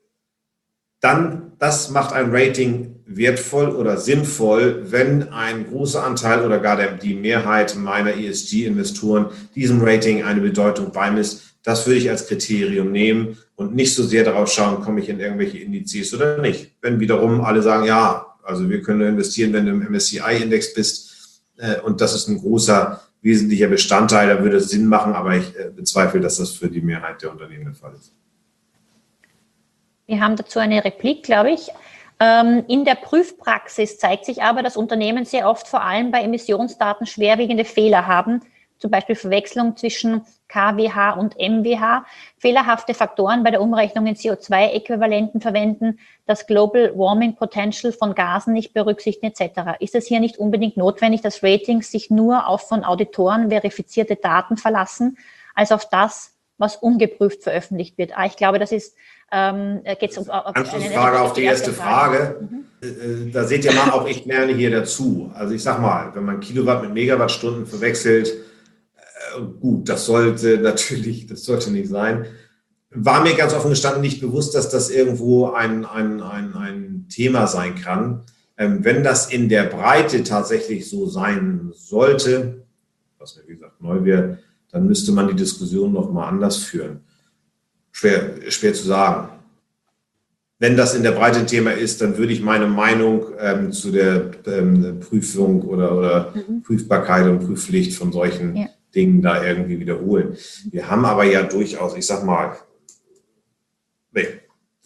das macht ein Rating wertvoll oder sinnvoll, wenn ein großer Anteil oder gar die Mehrheit meiner ESG-Investoren diesem Rating eine Bedeutung beimisst. Das würde ich als Kriterium nehmen und nicht so sehr darauf schauen, komme ich in irgendwelche Indizes oder nicht. Wenn wiederum alle sagen, ja, also wir können investieren, wenn du im MSCI-Index bist und das ist ein großer, wesentlicher Bestandteil, da würde es Sinn machen, aber ich bezweifle, dass das für die Mehrheit der Unternehmen der Fall ist. Wir haben dazu eine Replik, glaube ich. In der Prüfpraxis zeigt sich aber, dass Unternehmen sehr oft vor allem bei Emissionsdaten schwerwiegende Fehler haben, zum Beispiel Verwechslung zwischen KWH und MWH, fehlerhafte Faktoren bei der Umrechnung in CO2-Äquivalenten verwenden, das Global Warming Potential von Gasen nicht berücksichtigen etc. Ist es hier nicht unbedingt notwendig, dass Ratings sich nur auf von Auditoren verifizierte Daten verlassen, als auf das, was ungeprüft veröffentlicht wird? Ich glaube, das ist geht's um Anschlussfrage auf die erste Frage. Da seht ihr mal, auch ich lerne hier dazu. Also ich sag mal, wenn man Kilowatt mit Megawattstunden verwechselt, gut, das sollte nicht sein. War mir ganz offen gestanden nicht bewusst, dass das irgendwo ein Thema sein kann. Wenn das in der Breite tatsächlich so sein sollte, was mir wie gesagt neu wäre, dann müsste man die Diskussion nochmal anders führen. Schwer zu sagen. Wenn das in der Breite ein Thema ist, dann würde ich meine Meinung zu der Prüfung oder Prüfbarkeit und Prüfpflicht von solchen Dingen da irgendwie wiederholen. Wir haben aber ja durchaus, ich sag mal, ich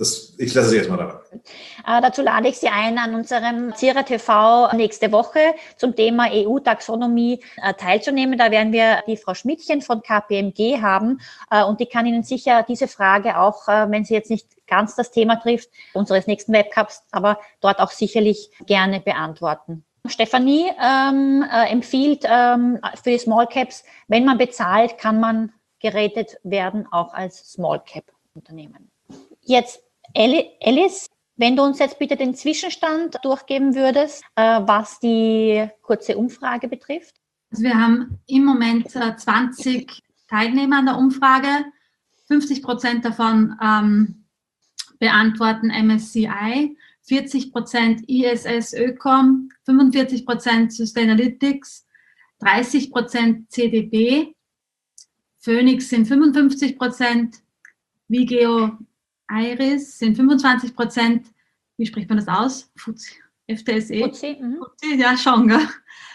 Ich lasse Sie erstmal dabei. Dazu lade ich Sie ein, an unserem CIRA TV nächste Woche zum Thema EU-Taxonomie teilzunehmen. Da werden wir die Frau Schmidtchen von KPMG haben und die kann Ihnen sicher diese Frage auch, wenn sie jetzt nicht ganz das Thema trifft, unseres nächsten Webcasts, aber dort auch sicherlich gerne beantworten. Stefanie empfiehlt für die Small Caps, wenn man bezahlt, kann man geratet werden, auch als Small Cap Unternehmen. Jetzt Alice, wenn du uns jetzt bitte den Zwischenstand durchgeben würdest, was die kurze Umfrage betrifft. Also wir haben im Moment 20 Teilnehmer an der Umfrage. 50% davon beantworten MSCI, 40% ISS Ökom, 45% Sustainalytics, 30% CDP, Phoenix sind 55%, Vigeo Iris sind 25%, wie spricht man das aus? FTSE? FTSE, ja schon, gell?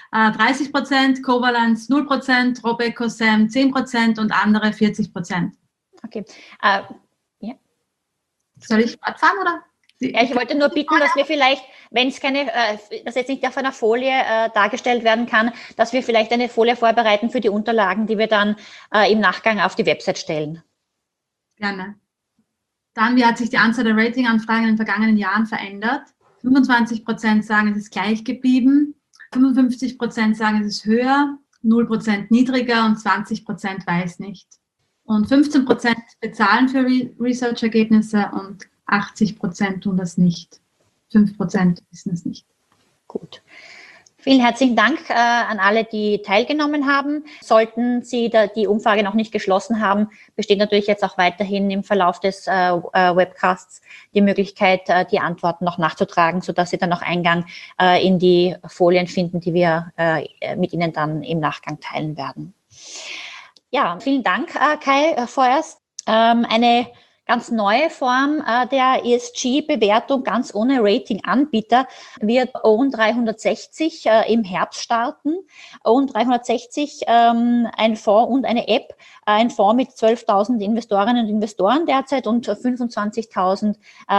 30%, Covalence 0%, Robeco Sam 10% und andere 40%. Okay. Ja. Soll ich fortfahren, oder? Ja, ich wollte nur bitten, dass wir vielleicht, wenn es das jetzt nicht auf einer Folie dargestellt werden kann, dass wir vielleicht eine Folie vorbereiten für die Unterlagen, die wir dann im Nachgang auf die Website stellen. Gerne. Dann, wie hat sich die Anzahl der Ratinganfragen in den vergangenen Jahren verändert? 25% sagen, es ist gleich geblieben, 55% sagen, es ist höher, 0% niedriger und 20% weiß nicht. Und 15% bezahlen für Research-Ergebnisse und 80% tun das nicht. 5% wissen es nicht. Gut. Vielen herzlichen Dank an alle, die teilgenommen haben. Sollten Sie die Umfrage noch nicht geschlossen haben, besteht natürlich jetzt auch weiterhin im Verlauf des Webcasts die Möglichkeit, die Antworten noch nachzutragen, sodass Sie dann noch Eingang in die Folien finden, die wir mit Ihnen dann im Nachgang teilen werden. Ja, vielen Dank, Kai, vorerst. Eine ganz neue Form der ESG-Bewertung, ganz ohne Rating-Anbieter, wird Own 360 im Herbst starten. Own 360, ein Fonds und eine App, ein Fonds mit 12.000 Investorinnen und Investoren derzeit und 25.000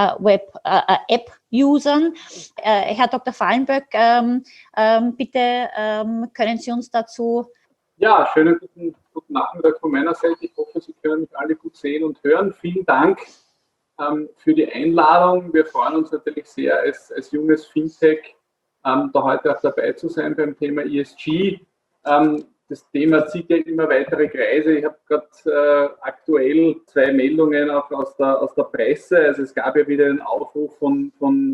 Web-App-Usern. Herr Dr. Fallenböck, bitte können Sie uns dazu... Ja, schönen guten Nachmittag von meiner Seite. Ich hoffe, Sie können mich alle gut sehen und hören. Vielen Dank für die Einladung. Wir freuen uns natürlich sehr, als junges Fintech da heute auch dabei zu sein beim Thema ESG. Das Thema zieht ja immer weitere Kreise. Ich habe gerade aktuell 2 Meldungen auch aus der Presse. Also es gab ja wieder einen Aufruf von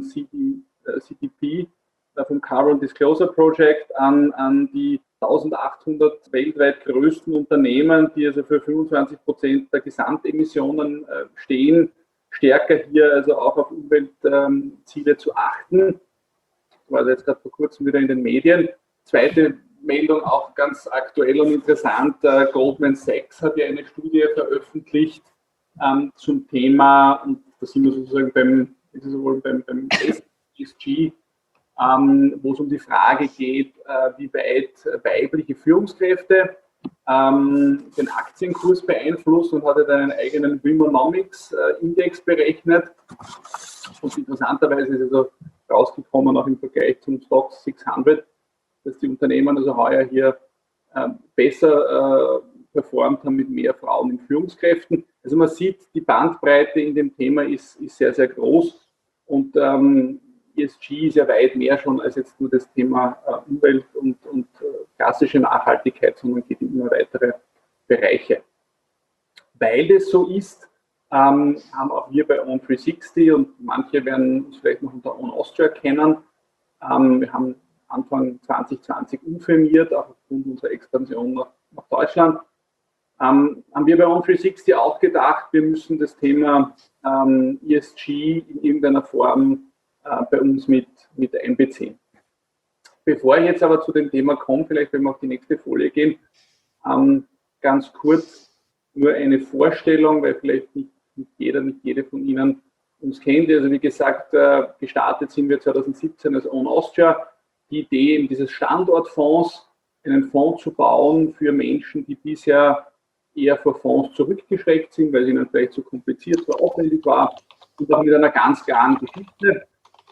CDP, vom Carbon Disclosure Project an die 1800 weltweit größten Unternehmen, die also für 25% der Gesamtemissionen stehen, stärker hier also auch auf Umweltziele zu achten. Das war jetzt gerade vor kurzem wieder in den Medien. Zweite Meldung, auch ganz aktuell und interessant, Goldman Sachs hat ja eine Studie veröffentlicht zum Thema, und da sind wir sozusagen beim ESG, wo es um die Frage geht, wie weit weibliche Führungskräfte den Aktienkurs beeinflussen, und hat einen eigenen Womenomics-Index berechnet. Und interessanterweise ist also rausgekommen, auch im Vergleich zum Stocks 600, dass die Unternehmen also heuer hier besser performt haben mit mehr Frauen in Führungskräften. Also man sieht, die Bandbreite in dem Thema ist sehr, sehr groß, und ESG ist ja weit mehr schon als jetzt nur das Thema Umwelt und klassische Nachhaltigkeit, sondern geht in immer weitere Bereiche. Weil das so ist, haben auch wir bei Own 360, und manche werden uns vielleicht noch unter Own Austria kennen, wir haben Anfang 2020 umfirmiert, auch aufgrund unserer Expansion nach Deutschland, haben wir bei Own 360 auch gedacht, wir müssen das Thema ESG in irgendeiner Form bei uns mit einbeziehen. Bevor ich jetzt aber zu dem Thema komme, vielleicht wenn wir auf die nächste Folie gehen, ganz kurz nur eine Vorstellung, weil vielleicht nicht jeder, nicht jede von Ihnen uns kennt. Also wie gesagt, gestartet sind wir 2017 als Own Austria. Die Idee eben dieses Standortfonds, einen Fonds zu bauen für Menschen, die bisher eher vor Fonds zurückgeschreckt sind, weil es ihnen vielleicht zu kompliziert, zu aufwendig war, und auch mit einer ganz klaren Geschichte.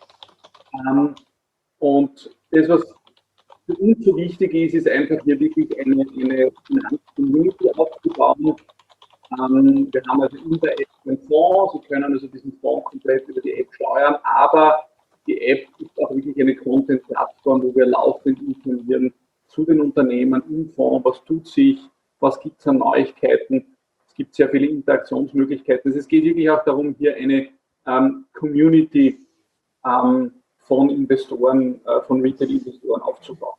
Und das, was für uns so wichtig ist, ist einfach hier wirklich eine Finanz-Community aufzubauen. Wir haben also in der App einen Fonds, Sie können also diesen Fonds komplett über die App steuern, aber die App ist auch wirklich eine Content-Plattform, wo wir laufend informieren zu den Unternehmen im Fonds, was tut sich, was gibt es an Neuigkeiten. Es gibt sehr viele Interaktionsmöglichkeiten. Also es geht wirklich auch darum, hier eine Community von Investoren, von Retail-Investoren aufzubauen.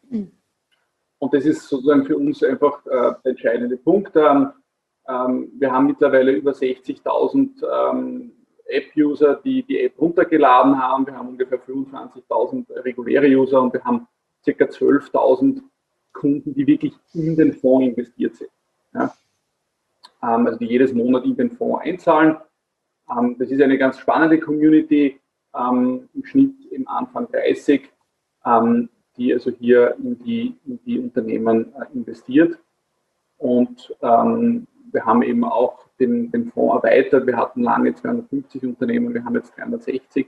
Und das ist sozusagen für uns einfach der entscheidende Punkt. Wir haben mittlerweile über 60.000 App-User, die die App runtergeladen haben. Wir haben ungefähr 25.000 reguläre User und wir haben ca. 12.000 Kunden, die wirklich in den Fonds investiert sind. Ja? Also die jedes Monat in den Fonds einzahlen. Das ist eine ganz spannende Community, im Schnitt im Anfang 30, die also hier in die Unternehmen investiert. Und wir haben eben auch den Fonds erweitert. Wir hatten lange 250 Unternehmen, wir haben jetzt 360.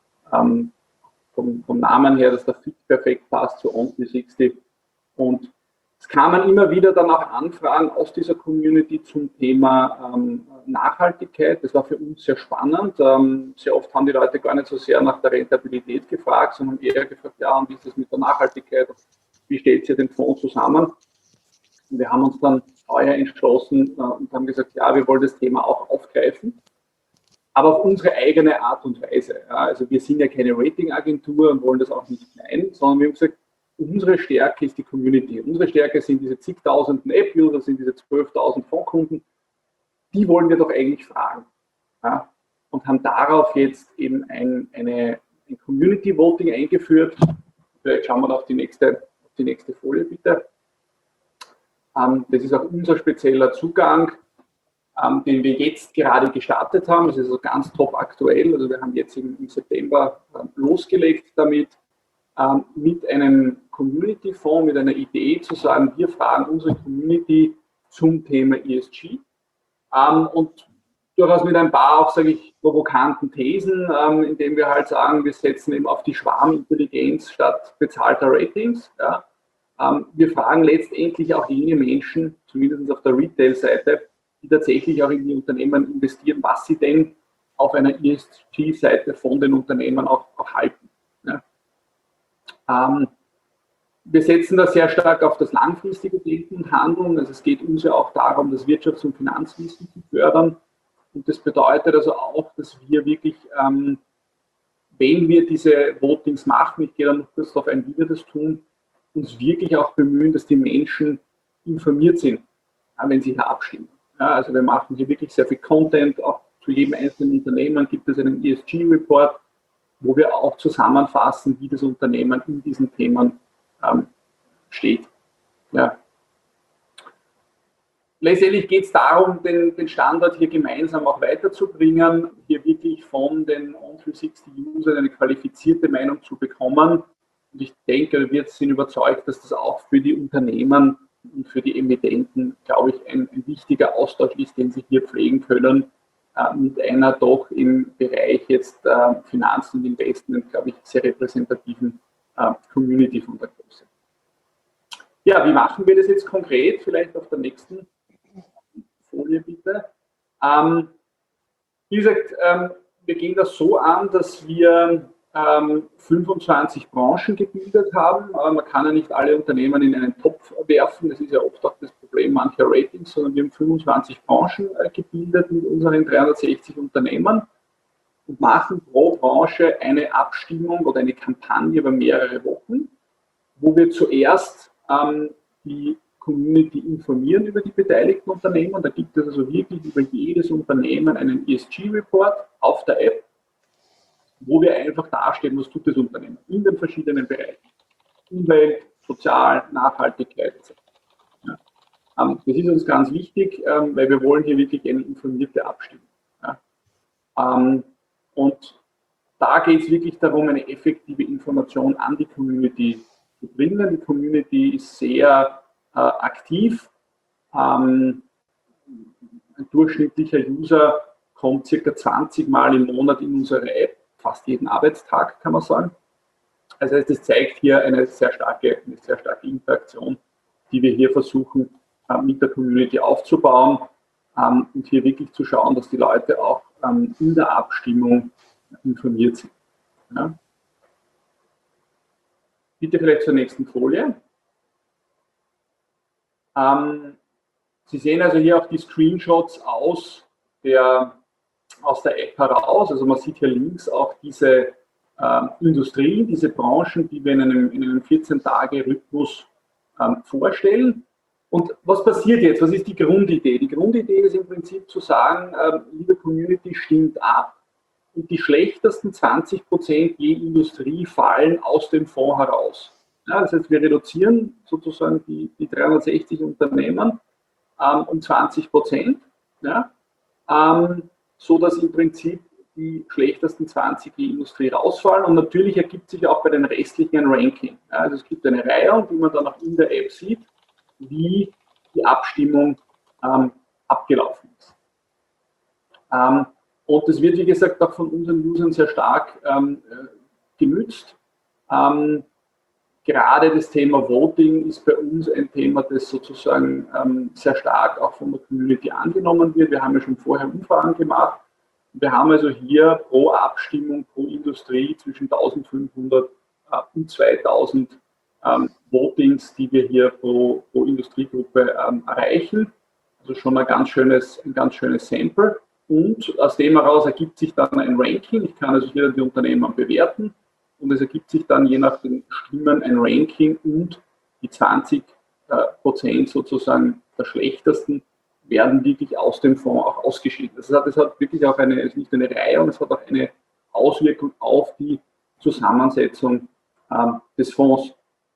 Vom Namen her, dass der Fit perfekt passt zu On360. Und es kamen immer wieder dann auch Anfragen aus dieser Community zum Thema Nachhaltigkeit. Das war für uns sehr spannend. Sehr oft haben die Leute gar nicht so sehr nach der Rentabilität gefragt, sondern eher gefragt, ja, und wie ist das mit der Nachhaltigkeit? Wie stellt ihr den Fonds zusammen? Und wir haben uns dann heuer entschlossen und haben gesagt, ja, wir wollen das Thema auch aufgreifen, aber auf unsere eigene Art und Weise. Ja, also wir sind ja keine Ratingagentur und wollen das auch nicht sein, sondern wir haben gesagt, unsere Stärke ist die Community. Unsere Stärke sind diese zigtausenden App-User, sind diese 12.000 Fondskunden. Die wollen wir doch eigentlich fragen. Ja, und haben darauf jetzt eben ein Community-Voting eingeführt. Vielleicht schauen wir auf die nächste Folie, bitte. Das ist auch unser spezieller Zugang, den wir jetzt gerade gestartet haben. Das ist also ganz top aktuell. Also wir haben jetzt im September losgelegt damit, mit einem Community-Fonds, mit einer Idee zu sagen, wir fragen unsere Community zum Thema ESG und durchaus mit ein paar auch, sage ich, provokanten Thesen, indem wir halt sagen, wir setzen eben auf die Schwarmintelligenz statt bezahlter Ratings. Ja. Wir fragen letztendlich auch jene Menschen, zumindest auf der Retail-Seite, die tatsächlich auch in die Unternehmen investieren, was sie denn auf einer ESG-Seite von den Unternehmen auch halten. Ja. Wir setzen da sehr stark auf das langfristige Denken und Handeln. Also es geht uns ja auch darum, das Wirtschafts- und Finanzwissen zu fördern. Und das bedeutet also auch, dass wir wirklich, wenn wir diese Votings machen, ich gehe dann noch kurz darauf ein, wie wir das tun, uns wirklich auch bemühen, dass die Menschen informiert sind, wenn sie hier abstimmen. Ja, also wir machen hier wirklich sehr viel Content, auch zu jedem einzelnen Unternehmen gibt es einen ESG-Report, wo wir auch zusammenfassen, wie das Unternehmen in diesen Themen steht. Ja. Letztendlich geht es darum, den Standard hier gemeinsam auch weiterzubringen, hier wirklich von den On360-Usern eine qualifizierte Meinung zu bekommen. Und ich denke, wir sind überzeugt, dass das auch für die Unternehmen und für die Emittenten, glaube ich, ein wichtiger Austausch ist, den sie hier pflegen können, mit einer doch im Bereich jetzt Finanzen und Investment, glaube ich, sehr repräsentativen Community von der Größe. Ja, wie machen wir das jetzt konkret? Vielleicht auf der nächsten Folie bitte. Wie gesagt, wir gehen das so an, dass wir 25 Branchen gebildet haben. Man kann ja nicht alle Unternehmen in einen Topf werfen. Das ist ja oft auch das Problem mancher Ratings, sondern wir haben 25 Branchen gebildet mit unseren 360 Unternehmen und machen pro Branche eine Abstimmung oder eine Kampagne über mehrere Wochen, wo wir zuerst die Community informieren über die beteiligten Unternehmen. Da gibt es also wirklich über jedes Unternehmen einen ESG-Report auf der App, wo wir einfach darstellen, was tut das Unternehmen in den verschiedenen Bereichen. Umwelt, Sozial, Nachhaltigkeit etc. Ja. Das ist uns ganz wichtig, weil wir wollen hier wirklich eine informierte Abstimmung. Ja. Und da geht es wirklich darum, eine effektive Information an die Community zu bringen. Die Community ist sehr aktiv. Ein durchschnittlicher User kommt circa 20 Mal im Monat in unsere App, fast jeden Arbeitstag, kann man sagen. Also das zeigt hier eine sehr starke Interaktion, die wir hier versuchen mit der Community aufzubauen und hier wirklich zu schauen, dass die Leute auch in der Abstimmung informiert sind. Ja. Bitte vielleicht zur nächsten Folie. Sie sehen also hier auch die Screenshots aus der App heraus. Also man sieht hier links auch diese Industrien, diese Branchen, die wir in einem 14-Tage-Rhythmus vorstellen. Und was passiert jetzt? Was ist die Grundidee? Die Grundidee ist im Prinzip zu sagen, liebe Community, stimmt ab und die schlechtesten 20% je Industrie fallen aus dem Fonds heraus. Ja, das heißt, wir reduzieren sozusagen die 360 Unternehmen um 20%, ja, so dass im Prinzip die schlechtesten 20 je Industrie rausfallen. Und natürlich ergibt sich auch bei den restlichen ein Ranking. Ja, also es gibt eine Reihe, die man dann auch in der App sieht, wie die Abstimmung abgelaufen ist. Und das wird, wie gesagt, auch von unseren Usern sehr stark genützt. Gerade das Thema Voting ist bei uns ein Thema, das sozusagen sehr stark auch von der Community angenommen wird. Wir haben ja schon vorher Umfragen gemacht. Wir haben also hier pro Abstimmung, pro Industrie zwischen 1500 und 2000 Votings, die wir hier pro Industriegruppe erreichen. Also schon ein ganz schönes Sample. Und aus dem heraus ergibt sich dann ein Ranking. Ich kann also hier die Unternehmen bewerten und es ergibt sich dann je nach den Stimmen ein Ranking und die 20% sozusagen der schlechtesten werden wirklich aus dem Fonds auch ausgeschieden. Das hat wirklich auch nicht eine Reihe, und es hat auch eine Auswirkung auf die Zusammensetzung des Fonds.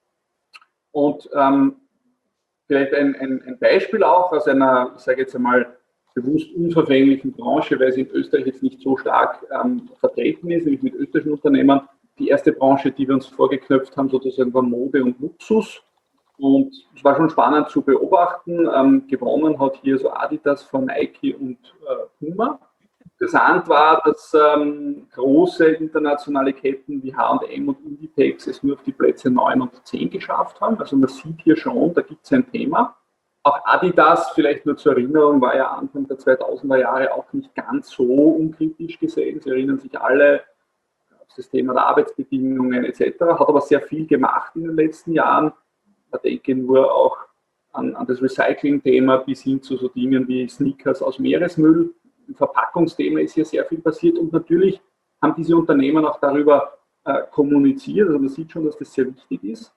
Und vielleicht ein Beispiel auch aus einer, ich sage jetzt einmal, bewusst unverfänglichen Branche, weil sie in Österreich jetzt nicht so stark vertreten ist, nämlich mit österreichischen Unternehmen. Die erste Branche, die wir uns vorgeknöpft haben, sozusagen war Mode und Luxus. Und es war schon spannend zu beobachten. Gewonnen hat hier so Adidas von Nike und Puma. Interessant war, dass große internationale Ketten wie H&M und Inditex es nur auf die Plätze 9 und 10 geschafft haben. Also man sieht hier schon, da gibt es ein Thema. Auch Adidas, vielleicht nur zur Erinnerung, war ja Anfang der 2000er Jahre auch nicht ganz so unkritisch gesehen. Sie erinnern sich alle auf das Thema der Arbeitsbedingungen etc., hat aber sehr viel gemacht in den letzten Jahren. Ich denke nur auch an das Recycling-Thema bis hin zu so Dingen wie Sneakers aus Meeresmüll. Im Verpackungsthema ist hier sehr viel passiert und natürlich haben diese Unternehmen auch darüber kommuniziert. Also man sieht schon, dass das sehr wichtig ist.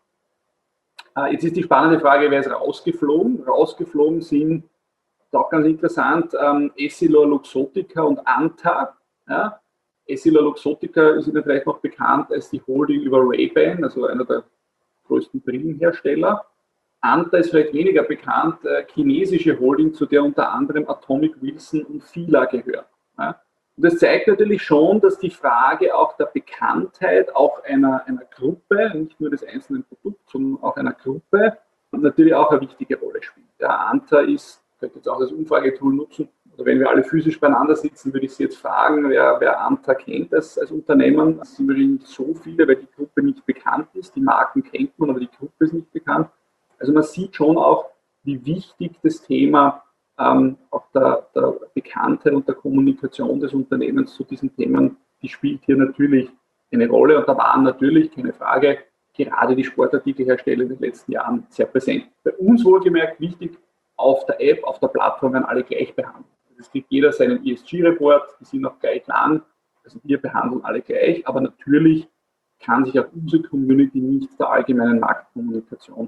Jetzt ist die spannende Frage, wer ist rausgeflogen? Rausgeflogen sind, auch ganz interessant, EssilorLuxottica und Anta. Ja. EssilorLuxottica ist Ihnen vielleicht noch bekannt als die Holding über Ray-Ban, also einer der größten Brillenhersteller. Anta ist vielleicht weniger bekannt, chinesische Holding, zu der unter anderem Atomic Wilson und Fila gehört. Ja. Und das zeigt natürlich schon, dass die Frage auch der Bekanntheit auch einer Gruppe, nicht nur des einzelnen Produkts, sondern auch einer Gruppe, natürlich auch eine wichtige Rolle spielt. Der Anta könnte jetzt auch das Umfragetool nutzen, oder wenn wir alle physisch beieinander sitzen, würde ich Sie jetzt fragen, wer Anta kennt als Unternehmen. Das sind wahrscheinlich nicht so viele, weil die Gruppe nicht bekannt ist. Die Marken kennt man, aber die Gruppe ist nicht bekannt. Also man sieht schon auch, wie wichtig das Thema auch der Bekanntheit und der Kommunikation des Unternehmens zu diesen Themen, die spielt hier natürlich eine Rolle. Und da waren natürlich, keine Frage, gerade die Sportartikelhersteller in den letzten Jahren sehr präsent. Bei uns wohlgemerkt wichtig, auf der App, auf der Plattform werden alle gleich behandelt. Es kriegt jeder seinen ESG-Report, die sind auch gleich lang. Also wir behandeln alle gleich, aber natürlich kann sich auch unsere Community nicht der allgemeinen Marktkommunikation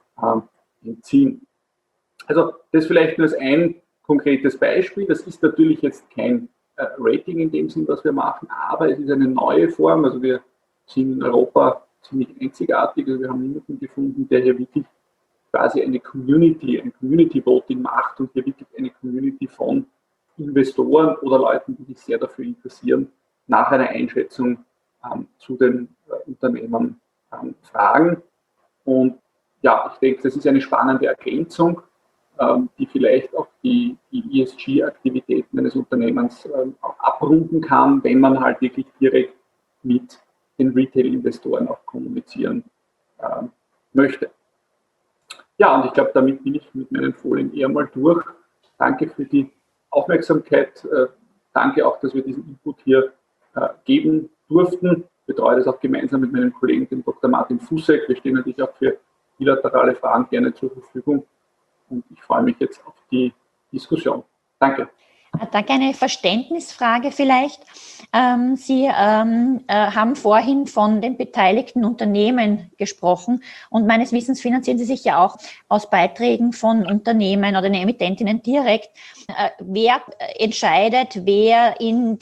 entziehen. Also das vielleicht nur als ein konkretes Beispiel. Das ist natürlich jetzt kein Rating in dem Sinn, was wir machen, aber es ist eine neue Form. Also wir sind in Europa ziemlich einzigartig. Also wir haben niemanden gefunden, der hier wirklich quasi ein Community Voting macht und hier wirklich eine Community von Investoren oder Leuten, die sich sehr dafür interessieren, nach einer Einschätzung zu den Unternehmen fragen. Und ja, ich denke, das ist eine spannende Ergänzung. die vielleicht auch die ESG-Aktivitäten eines Unternehmens auch abrunden kann, wenn man halt wirklich direkt mit den Retail-Investoren auch kommunizieren möchte. Ja, und ich glaube, damit bin ich mit meinen Folien eher mal durch. Danke für die Aufmerksamkeit. Danke auch, dass wir diesen Input hier geben durften. Ich betreue das auch gemeinsam mit meinem Kollegen, dem Dr. Martin Fussek. Wir stehen natürlich auch für bilaterale Fragen gerne zur Verfügung. Und ich freue mich jetzt auf die Diskussion. Danke. Danke, eine Verständnisfrage vielleicht. Sie haben vorhin von den beteiligten Unternehmen gesprochen und meines Wissens finanzieren Sie sich ja auch aus Beiträgen von Unternehmen oder den Emittentinnen direkt. Wer entscheidet, wer in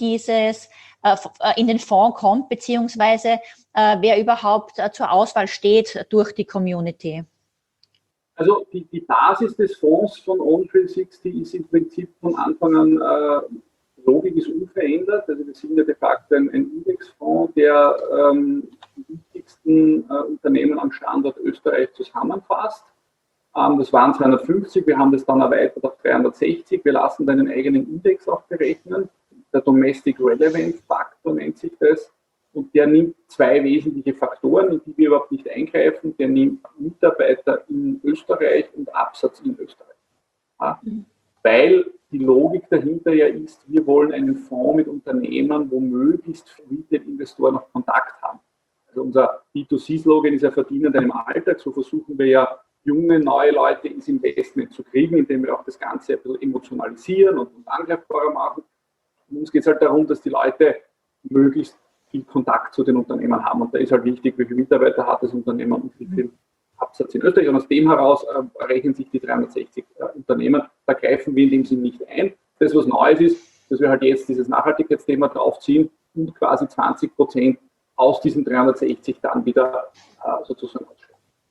den Fonds kommt, beziehungsweise wer überhaupt zur Auswahl steht durch die Community? Also die Basis des Fonds von On360 ist im Prinzip von Anfang an, Logik ist unverändert. Also wir sind ja de facto ein Indexfonds, der die wichtigsten Unternehmen am Standort Österreich zusammenfasst. Das waren 250, wir haben das dann erweitert auf 360. Wir lassen dann einen eigenen Index auch berechnen. Der Domestic Relevance Factor nennt sich das. Und der nimmt zwei wesentliche Faktoren, in die wir überhaupt nicht eingreifen. Der nimmt Mitarbeiter in Österreich und Absatz in Österreich. Ja? Weil die Logik dahinter ja ist, wir wollen einen Fonds mit Unternehmen, wo möglichst Retail-Investoren noch Kontakt haben. Also unser B2C-Slogan ist ja verdienen deinem Alltag. So versuchen wir ja, junge, neue Leute ins Investment zu kriegen, indem wir auch das Ganze ein bisschen emotionalisieren und angreifbarer machen. Und uns geht es halt darum, dass die Leute möglichst viel Kontakt zu den Unternehmen haben. Und da ist halt wichtig, wie viele Mitarbeiter hat das Unternehmen und wie viel Absatz in Österreich. Und aus dem heraus rechnen sich die 360 Unternehmen. Da greifen wir in dem Sinn nicht ein. Das, was Neues ist, dass wir halt jetzt dieses Nachhaltigkeitsthema draufziehen und quasi 20% aus diesen 360 dann wieder sozusagen ausstellen.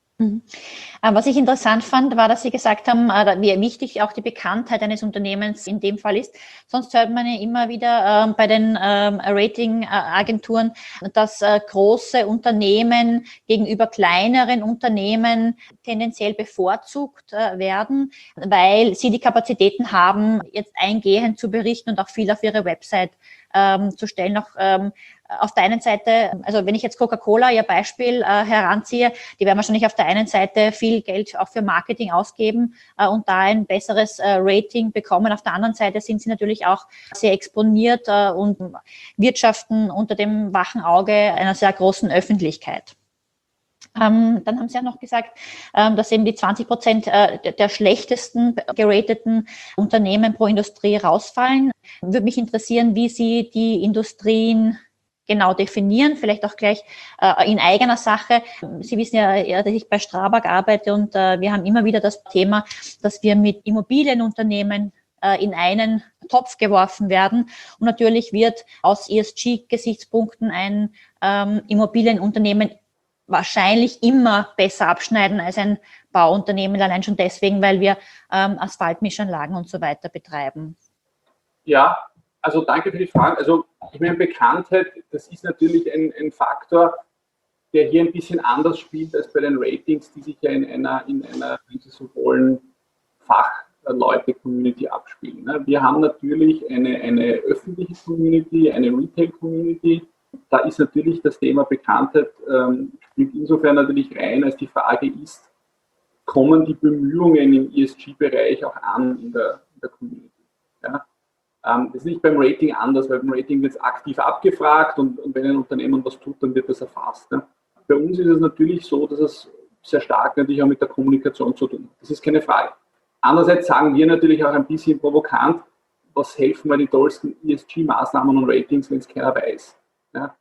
Was ich interessant fand, war, dass Sie gesagt haben, wie wichtig auch die Bekanntheit eines Unternehmens in dem Fall ist. Sonst hört man ja immer wieder bei den Ratingagenturen, dass große Unternehmen gegenüber kleineren Unternehmen tendenziell bevorzugt werden, weil sie die Kapazitäten haben, jetzt eingehend zu berichten und auch viel auf ihre Website zu stellen. Auch auf der einen Seite, also wenn ich jetzt Coca-Cola, ihr Beispiel heranziehe, die werden wahrscheinlich auf der einen Seite viel Geld auch für Marketing ausgeben und da ein besseres Rating bekommen. Auf der anderen Seite sind sie natürlich auch sehr exponiert und wirtschaften unter dem wachen Auge einer sehr großen Öffentlichkeit. Dann haben Sie ja noch gesagt, dass eben die 20% der schlechtesten gerateten Unternehmen pro Industrie rausfallen. Würde mich interessieren, wie Sie die Industrien genau definieren, vielleicht auch gleich in eigener Sache. Sie wissen ja, dass ich bei Strabag arbeite und wir haben immer wieder das Thema, dass wir mit Immobilienunternehmen in einen Topf geworfen werden. Und natürlich wird aus ESG-Gesichtspunkten ein Immobilienunternehmen wahrscheinlich immer besser abschneiden als ein Bauunternehmen, allein schon deswegen, weil wir Asphaltmischanlagen und so weiter betreiben. Ja, also danke für die Frage. Also ich meine, Bekanntheit, das ist natürlich ein Faktor, der hier ein bisschen anders spielt als bei den Ratings, die sich ja in einer wie Sie so wollen, Fachleute-Community abspielen. Wir haben natürlich eine öffentliche Community, eine Retail-Community. Da ist natürlich das Thema Bekanntheit, spielt insofern natürlich rein, als die Frage ist, kommen die Bemühungen im ESG-Bereich auch an in der Community? Ja? Das ist nicht beim Rating anders, weil beim Rating wird es aktiv abgefragt und wenn ein Unternehmen was tut, dann wird das erfasst. Ne? Bei uns ist es natürlich so, dass es sehr stark natürlich auch mit der Kommunikation zu tun hat. Das ist keine Frage. Andererseits sagen wir natürlich auch ein bisschen provokant, was helfen mir die tollsten ESG-Maßnahmen und Ratings, wenn es keiner weiß. Ja?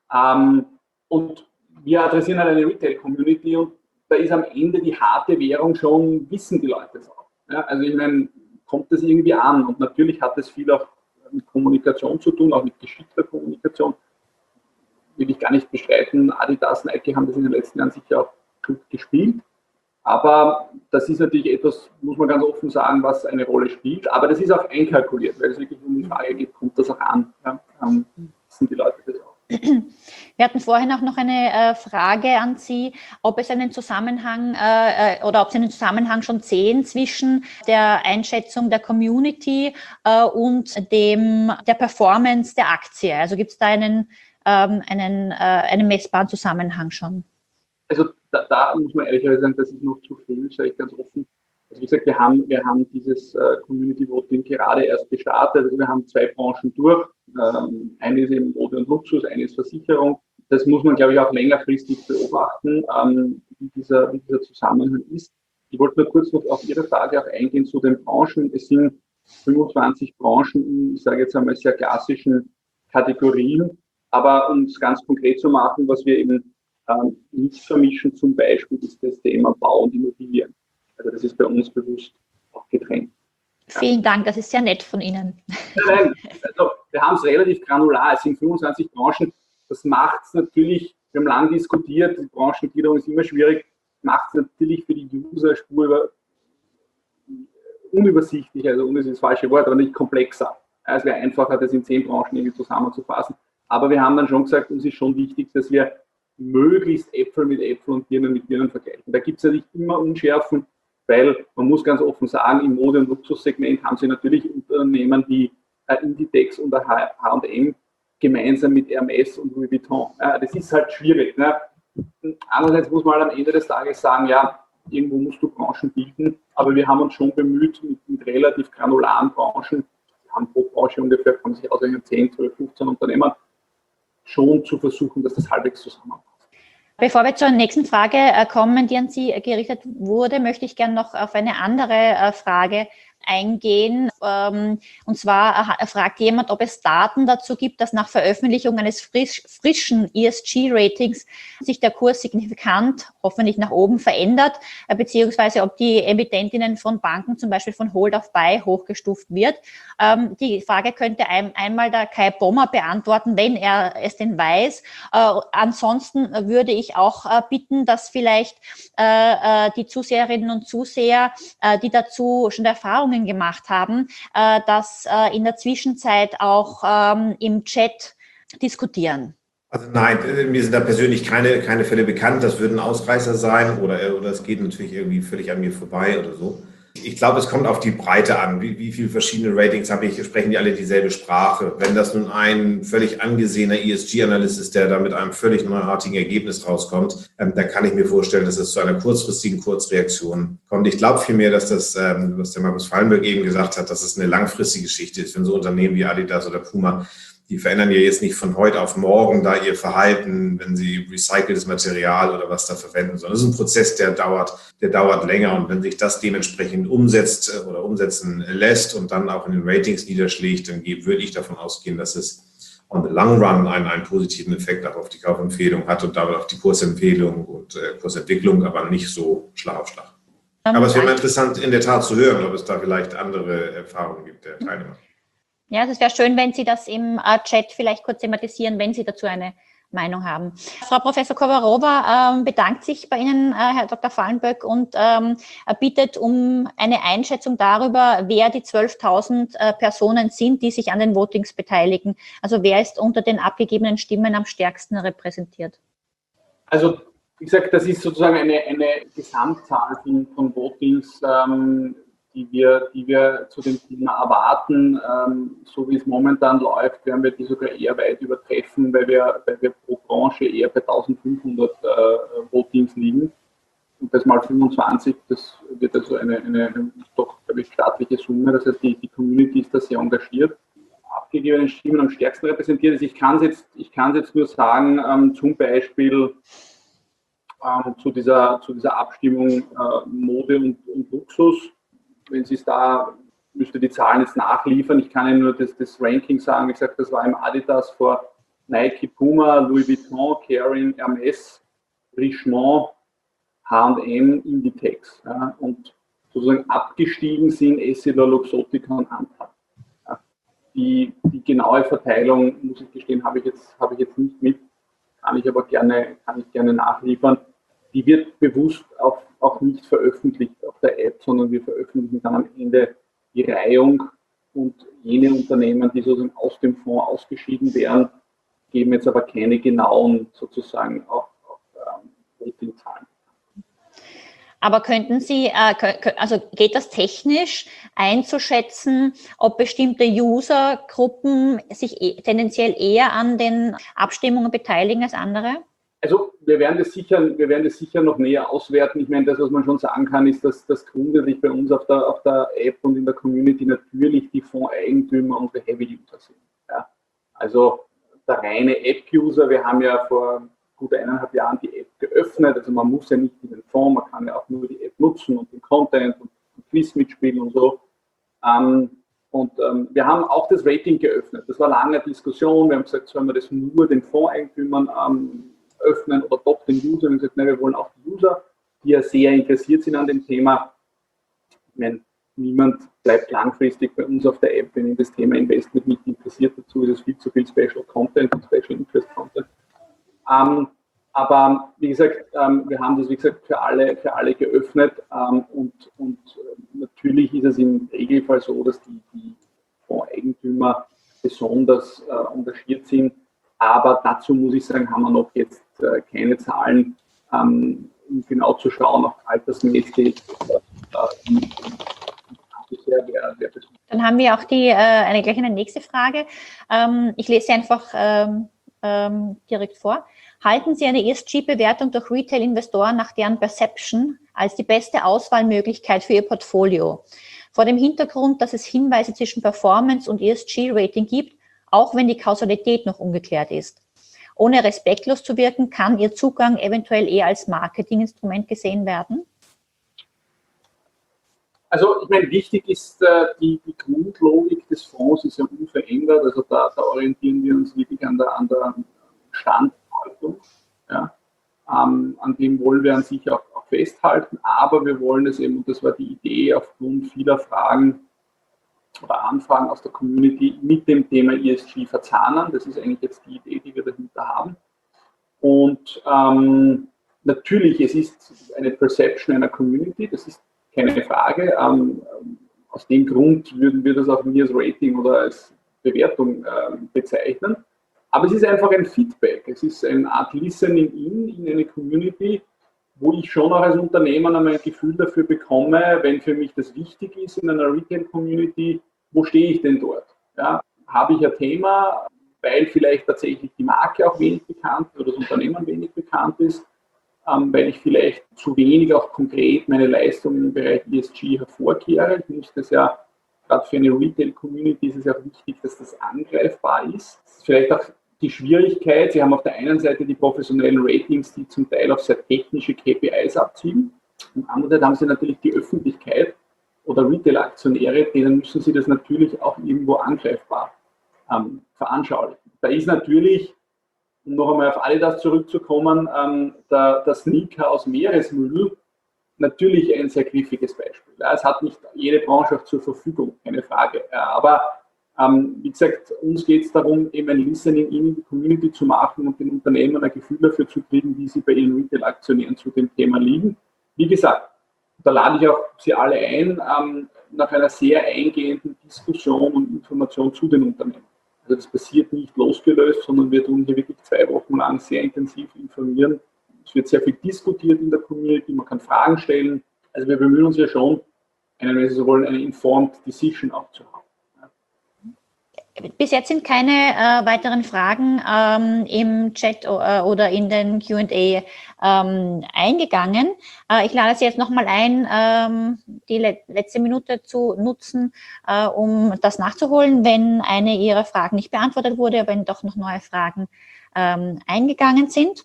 Und wir adressieren halt eine Retail-Community und da ist am Ende die harte Währung schon, wissen die Leute es auch. Ja? Also ich meine, kommt das irgendwie an und natürlich hat es viel auch mit Kommunikation zu tun, auch mit geschickter Kommunikation. Will ich gar nicht bestreiten, Adidas, Nike haben das in den letzten Jahren sicher auch gut gespielt, aber das ist natürlich etwas, muss man ganz offen sagen, was eine Rolle spielt, aber das ist auch einkalkuliert, weil es wirklich um die Frage geht, kommt das auch an, ja? Wissen die Leute das auch. Wir hatten vorhin auch noch eine Frage an Sie, ob es einen Zusammenhang oder ob Sie einen Zusammenhang schon sehen zwischen der Einschätzung der Community und der Performance der Aktie. Also gibt es da einen messbaren Zusammenhang schon? Also da muss man ehrlicherweise sagen, das ist noch zu viel, sage ich ganz offen. Also wie gesagt, wir haben dieses Community Voting gerade erst gestartet. Also wir haben 2 Branchen durch. Eine ist eben Mode und Luxus, eine ist Versicherung. Das muss man, glaube ich, auch längerfristig beobachten, wie dieser Zusammenhang ist. Ich wollte nur kurz noch auf Ihre Frage auch eingehen zu den Branchen. Es sind 25 Branchen in, ich sage jetzt einmal, sehr klassischen Kategorien. Aber um es ganz konkret zu machen, was wir eben nicht vermischen, zum Beispiel ist das Thema Bau und Immobilien. Also das ist bei uns bewusst auch getrennt. Vielen Dank, das ist sehr nett von Ihnen. Nein, also wir haben es relativ granular, es sind 25 Branchen. Das macht es natürlich, wir haben lange diskutiert, die Branchengliederung ist immer schwierig, macht es natürlich für die User unübersichtlich, also das ist das falsche Wort, aber nicht komplexer. Es wäre einfacher, das in 10 Branchen irgendwie zusammenzufassen. Aber wir haben dann schon gesagt, uns ist schon wichtig, dass wir möglichst Äpfel mit Äpfeln und Birnen mit Birnen vergleichen. Da gibt es ja nicht immer Unschärfen, weil man muss ganz offen sagen, im Mode- und Luxussegment haben Sie natürlich Unternehmen wie Inditex und H&M gemeinsam mit Hermes und Louis Vuitton. Das ist halt schwierig. Ne? Andererseits muss man am Ende des Tages sagen, ja, irgendwo musst du Branchen bilden, aber wir haben uns schon bemüht mit relativ granularen Branchen, wir haben pro Branche ungefähr, kann man sich ausrechnen, 10, 12, 15 Unternehmen, schon zu versuchen, dass das halbwegs zusammenpasst. Bevor wir zur nächsten Frage kommen, die an Sie gerichtet wurde, möchte ich gerne noch auf eine andere Frage eingehen. Und zwar fragt jemand, ob es Daten dazu gibt, dass nach Veröffentlichung eines frischen ESG-Ratings sich der Kurs signifikant, hoffentlich nach oben, verändert, beziehungsweise ob die Emittentinnen von Banken zum Beispiel von Hold auf Buy hochgestuft wird. Die Frage könnte einmal der Kai Bommer beantworten, wenn er es denn weiß. Ansonsten würde ich auch bitten, dass vielleicht die Zuseherinnen und Zuseher, die dazu schon Erfahrungen gemacht haben, das in der Zwischenzeit auch im Chat diskutieren. Also nein, mir sind da persönlich keine Fälle bekannt. Das würden Ausreißer sein oder es geht natürlich irgendwie völlig an mir vorbei oder so. Ich glaube, es kommt auf die Breite an. Wie viele verschiedene Ratings habe ich? Sprechen die alle dieselbe Sprache? Wenn das nun ein völlig angesehener ESG-Analyst ist, der da mit einem völlig neuartigen Ergebnis rauskommt, dann kann ich mir vorstellen, dass es zu einer kurzfristigen Kurzreaktion kommt. Ich glaube vielmehr, dass das, was der Markus Fallenberg eben gesagt hat, dass es eine langfristige Geschichte ist. Wenn so Unternehmen wie Adidas oder Puma, die verändern ja jetzt nicht von heute auf morgen da ihr Verhalten, wenn sie recyceltes Material oder was da verwenden, sondern es ist ein Prozess, der dauert länger. Und wenn sich das dementsprechend umsetzt oder umsetzen lässt und dann auch in den Ratings niederschlägt, dann würde ich davon ausgehen, dass es on the long run einen positiven Effekt auch auf die Kaufempfehlung hat und damit auf die Kursempfehlung und Kursentwicklung, aber nicht so Schlag auf Schlag. Aber es wäre mal interessant, in der Tat zu hören, ob es da vielleicht andere Erfahrungen gibt der Teilnehmer. Ja, es wäre schön, wenn Sie das im Chat vielleicht kurz thematisieren, wenn Sie dazu eine Meinung haben. Frau Professor Kowarova bedankt sich bei Ihnen, Herr Dr. Fallenberg, und bittet um eine Einschätzung darüber, wer die 12.000 Personen sind, die sich an den Votings beteiligen. Also wer ist unter den abgegebenen Stimmen am stärksten repräsentiert? Also, wie gesagt, das ist sozusagen eine Gesamtzahl von Votings, die wir zu dem Thema erwarten. So wie es momentan läuft, werden wir die sogar eher weit übertreffen, weil wir pro Branche eher bei 1.500 Votings liegen. Und das mal 25, das wird also eine doch, glaube ich, staatliche Summe. Das heißt, die Community ist da sehr engagiert. Abgegebene Stimmen am stärksten repräsentiert ist. Ich kann es jetzt nur sagen, zum Beispiel zu dieser Abstimmung Mode und Luxus. Wenn Sie es da, müsste die Zahlen jetzt nachliefern. Ich kann Ihnen nur das Ranking sagen. Wie gesagt, das war im Adidas vor Nike, Puma, Louis Vuitton, Kering, Hermes, Richemont, H&M, Inditex. Ja, und sozusagen abgestiegen sind Essilor, Luxottica und Antal. Ja, die genaue Verteilung, muss ich gestehen, habe ich jetzt nicht mit. Kann ich gerne nachliefern. Die wird bewusst auch nicht veröffentlicht auf der App, sondern wir veröffentlichen dann am Ende die Reihung und jene Unternehmen, die sozusagen aus dem Fonds ausgeschieden wären, geben jetzt aber keine genauen sozusagen auch Ratingzahlen. Aber könnten Sie, also geht das technisch einzuschätzen, ob bestimmte Usergruppen sich tendenziell eher an den Abstimmungen beteiligen als andere? Also wir werden das sicher noch näher auswerten. Ich meine, das, was man schon sagen kann, ist, dass grundsätzlich bei uns auf der App und in der Community natürlich die Fondseigentümer unsere Heavy-User sind. Ja. Also der reine App-User, wir haben ja vor gut 1,5 Jahren die App geöffnet, also man muss ja nicht in den Fonds, man kann ja auch nur die App nutzen und den Content und Quiz mitspielen und so. Wir haben auch das Rating geöffnet. Das war lange Diskussion. Wir haben gesagt, sollen wir das nur den Fondseigentümern öffnen oder doch den Usern? Wir haben gesagt, nein, wir wollen auch die User, die ja sehr interessiert sind an dem Thema. Ich meine, niemand bleibt langfristig bei uns auf der App, wenn ihn das Thema Investment nicht interessiert. Dazu ist es viel zu viel Special Content und Special Interest Content. Aber wie gesagt, wir haben das, wie gesagt, für alle geöffnet und natürlich ist es im Regelfall so, dass die Fondseigentümer besonders engagiert sind. Aber dazu muss ich sagen, haben wir noch jetzt keine Zahlen, um genau zu schauen, auch altersmäßig. Dann haben wir auch gleich eine nächste Frage. Ich lese sie einfach direkt vor. Halten Sie eine ESG-Bewertung durch Retail-Investoren nach deren Perception als die beste Auswahlmöglichkeit für Ihr Portfolio? Vor dem Hintergrund, dass es Hinweise zwischen Performance und ESG-Rating gibt, auch wenn die Kausalität noch ungeklärt ist. Ohne respektlos zu wirken, kann Ihr Zugang eventuell eher als Marketinginstrument gesehen werden? Also ich meine, wichtig ist, die Grundlogik des Fonds ist ja unverändert, also da orientieren wir uns wirklich an der Standhaltung, ja. An dem wollen wir an sich auch festhalten, aber wir wollen es eben, und das war die Idee aufgrund vieler Fragen oder Anfragen aus der Community, mit dem Thema ESG verzahnen. Das ist eigentlich jetzt die Idee, die wir dahinter haben. Und natürlich, es ist eine Perception einer Community, das ist keine Frage. Aus dem Grund würden wir das auch nie als Rating oder als Bewertung bezeichnen. Aber es ist einfach ein Feedback. Es ist eine Art Listening in eine Community, wo ich schon auch als Unternehmer einmal ein Gefühl dafür bekomme, wenn für mich das wichtig ist in einer Retail-Community, wo stehe ich denn dort? Ja, habe ich ein Thema, weil vielleicht tatsächlich die Marke auch wenig bekannt oder das Unternehmen wenig bekannt ist, weil ich vielleicht zu wenig auch konkret meine Leistungen im Bereich ESG hervorkehre. Ich muss das ja, gerade für eine Retail-Community ist es auch wichtig, dass das angreifbar ist. Das ist vielleicht auch die Schwierigkeit, Sie haben auf der einen Seite die professionellen Ratings, die zum Teil auf sehr technische KPIs abzielen. Und andererseits haben Sie natürlich die Öffentlichkeit oder Retail-Aktionäre, denen müssen Sie das natürlich auch irgendwo angreifbar veranschaulichen. Da ist natürlich, um noch einmal auf Adidas zurückzukommen, der Sneaker aus Meeresmüll natürlich ein sehr griffiges Beispiel. Ja, es hat nicht jede Branche auch zur Verfügung, keine Frage. Ja, aber wie gesagt, uns geht es darum, eben ein Listening in die Community zu machen und den Unternehmen ein Gefühl dafür zu kriegen, wie sie bei ihren Retail-Aktionären zu dem Thema liegen. Wie gesagt, da lade ich auch Sie alle ein, nach einer sehr eingehenden Diskussion und Information zu den Unternehmen. Also das passiert nicht losgelöst, sondern wir tun hier wirklich 2 Wochen lang sehr intensiv informieren. Es wird sehr viel diskutiert in der Community, man kann Fragen stellen. Also wir bemühen uns ja schon, wenn Sie so wollen, eine informed Decision auch zu haben. Bis jetzt sind keine weiteren Fragen im Chat oder in den Q&A eingegangen. Ich lade Sie jetzt nochmal ein, die letzte Minute zu nutzen, um das nachzuholen, wenn eine Ihrer Fragen nicht beantwortet wurde, wenn doch noch neue Fragen eingegangen sind.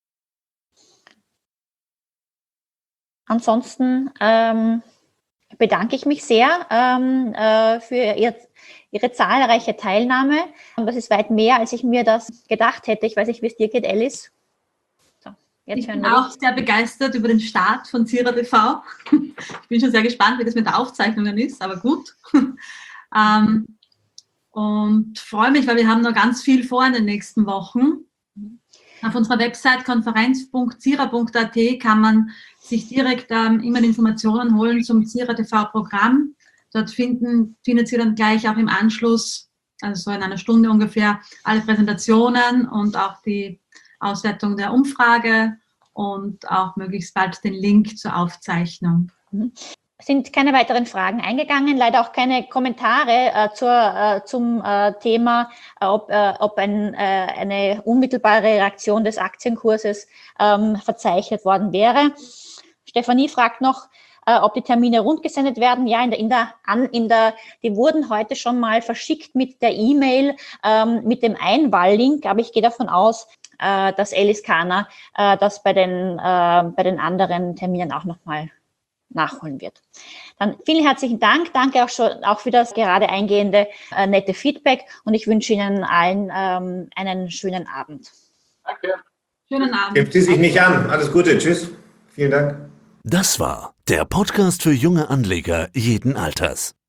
Ansonsten bedanke ich mich sehr für Ihre zahlreiche Teilnahme. Und das ist weit mehr, als ich mir das gedacht hätte. Ich weiß nicht, wie es dir geht, Alice. So, jetzt ich bin auch sehr begeistert über den Start von CIRA TV. Ich bin schon sehr gespannt, wie das mit der Aufzeichnungen ist, aber gut. Und freue mich, weil wir haben noch ganz viel vor in den nächsten Wochen. Auf unserer Website konferenz.cira.at kann man sich direkt immer Informationen holen zum CIRA TV-Programm. Dort findet Sie dann gleich auch im Anschluss also so in einer Stunde ungefähr, alle Präsentationen und auch die Auswertung der Umfrage und auch möglichst bald den Link zur Aufzeichnung. Sind keine weiteren Fragen eingegangen, leider auch keine Kommentare zum Thema, ob eine unmittelbare Reaktion des Aktienkurses verzeichnet worden wäre. Stefanie fragt noch, ob die Termine rundgesendet werden. Ja, die wurden heute schon mal verschickt mit der E-Mail, mit dem Einwahllink, aber ich gehe davon aus, dass Alice Kahner das bei den anderen Terminen auch nochmal nachholen wird. Dann vielen herzlichen Dank. Danke auch für das gerade eingehende nette Feedback und ich wünsche Ihnen allen einen schönen Abend. Danke. Schönen Abend. Gibt sie sich nicht an. Alles Gute. Tschüss. Vielen Dank. Das war der Podcast für junge Anleger jeden Alters.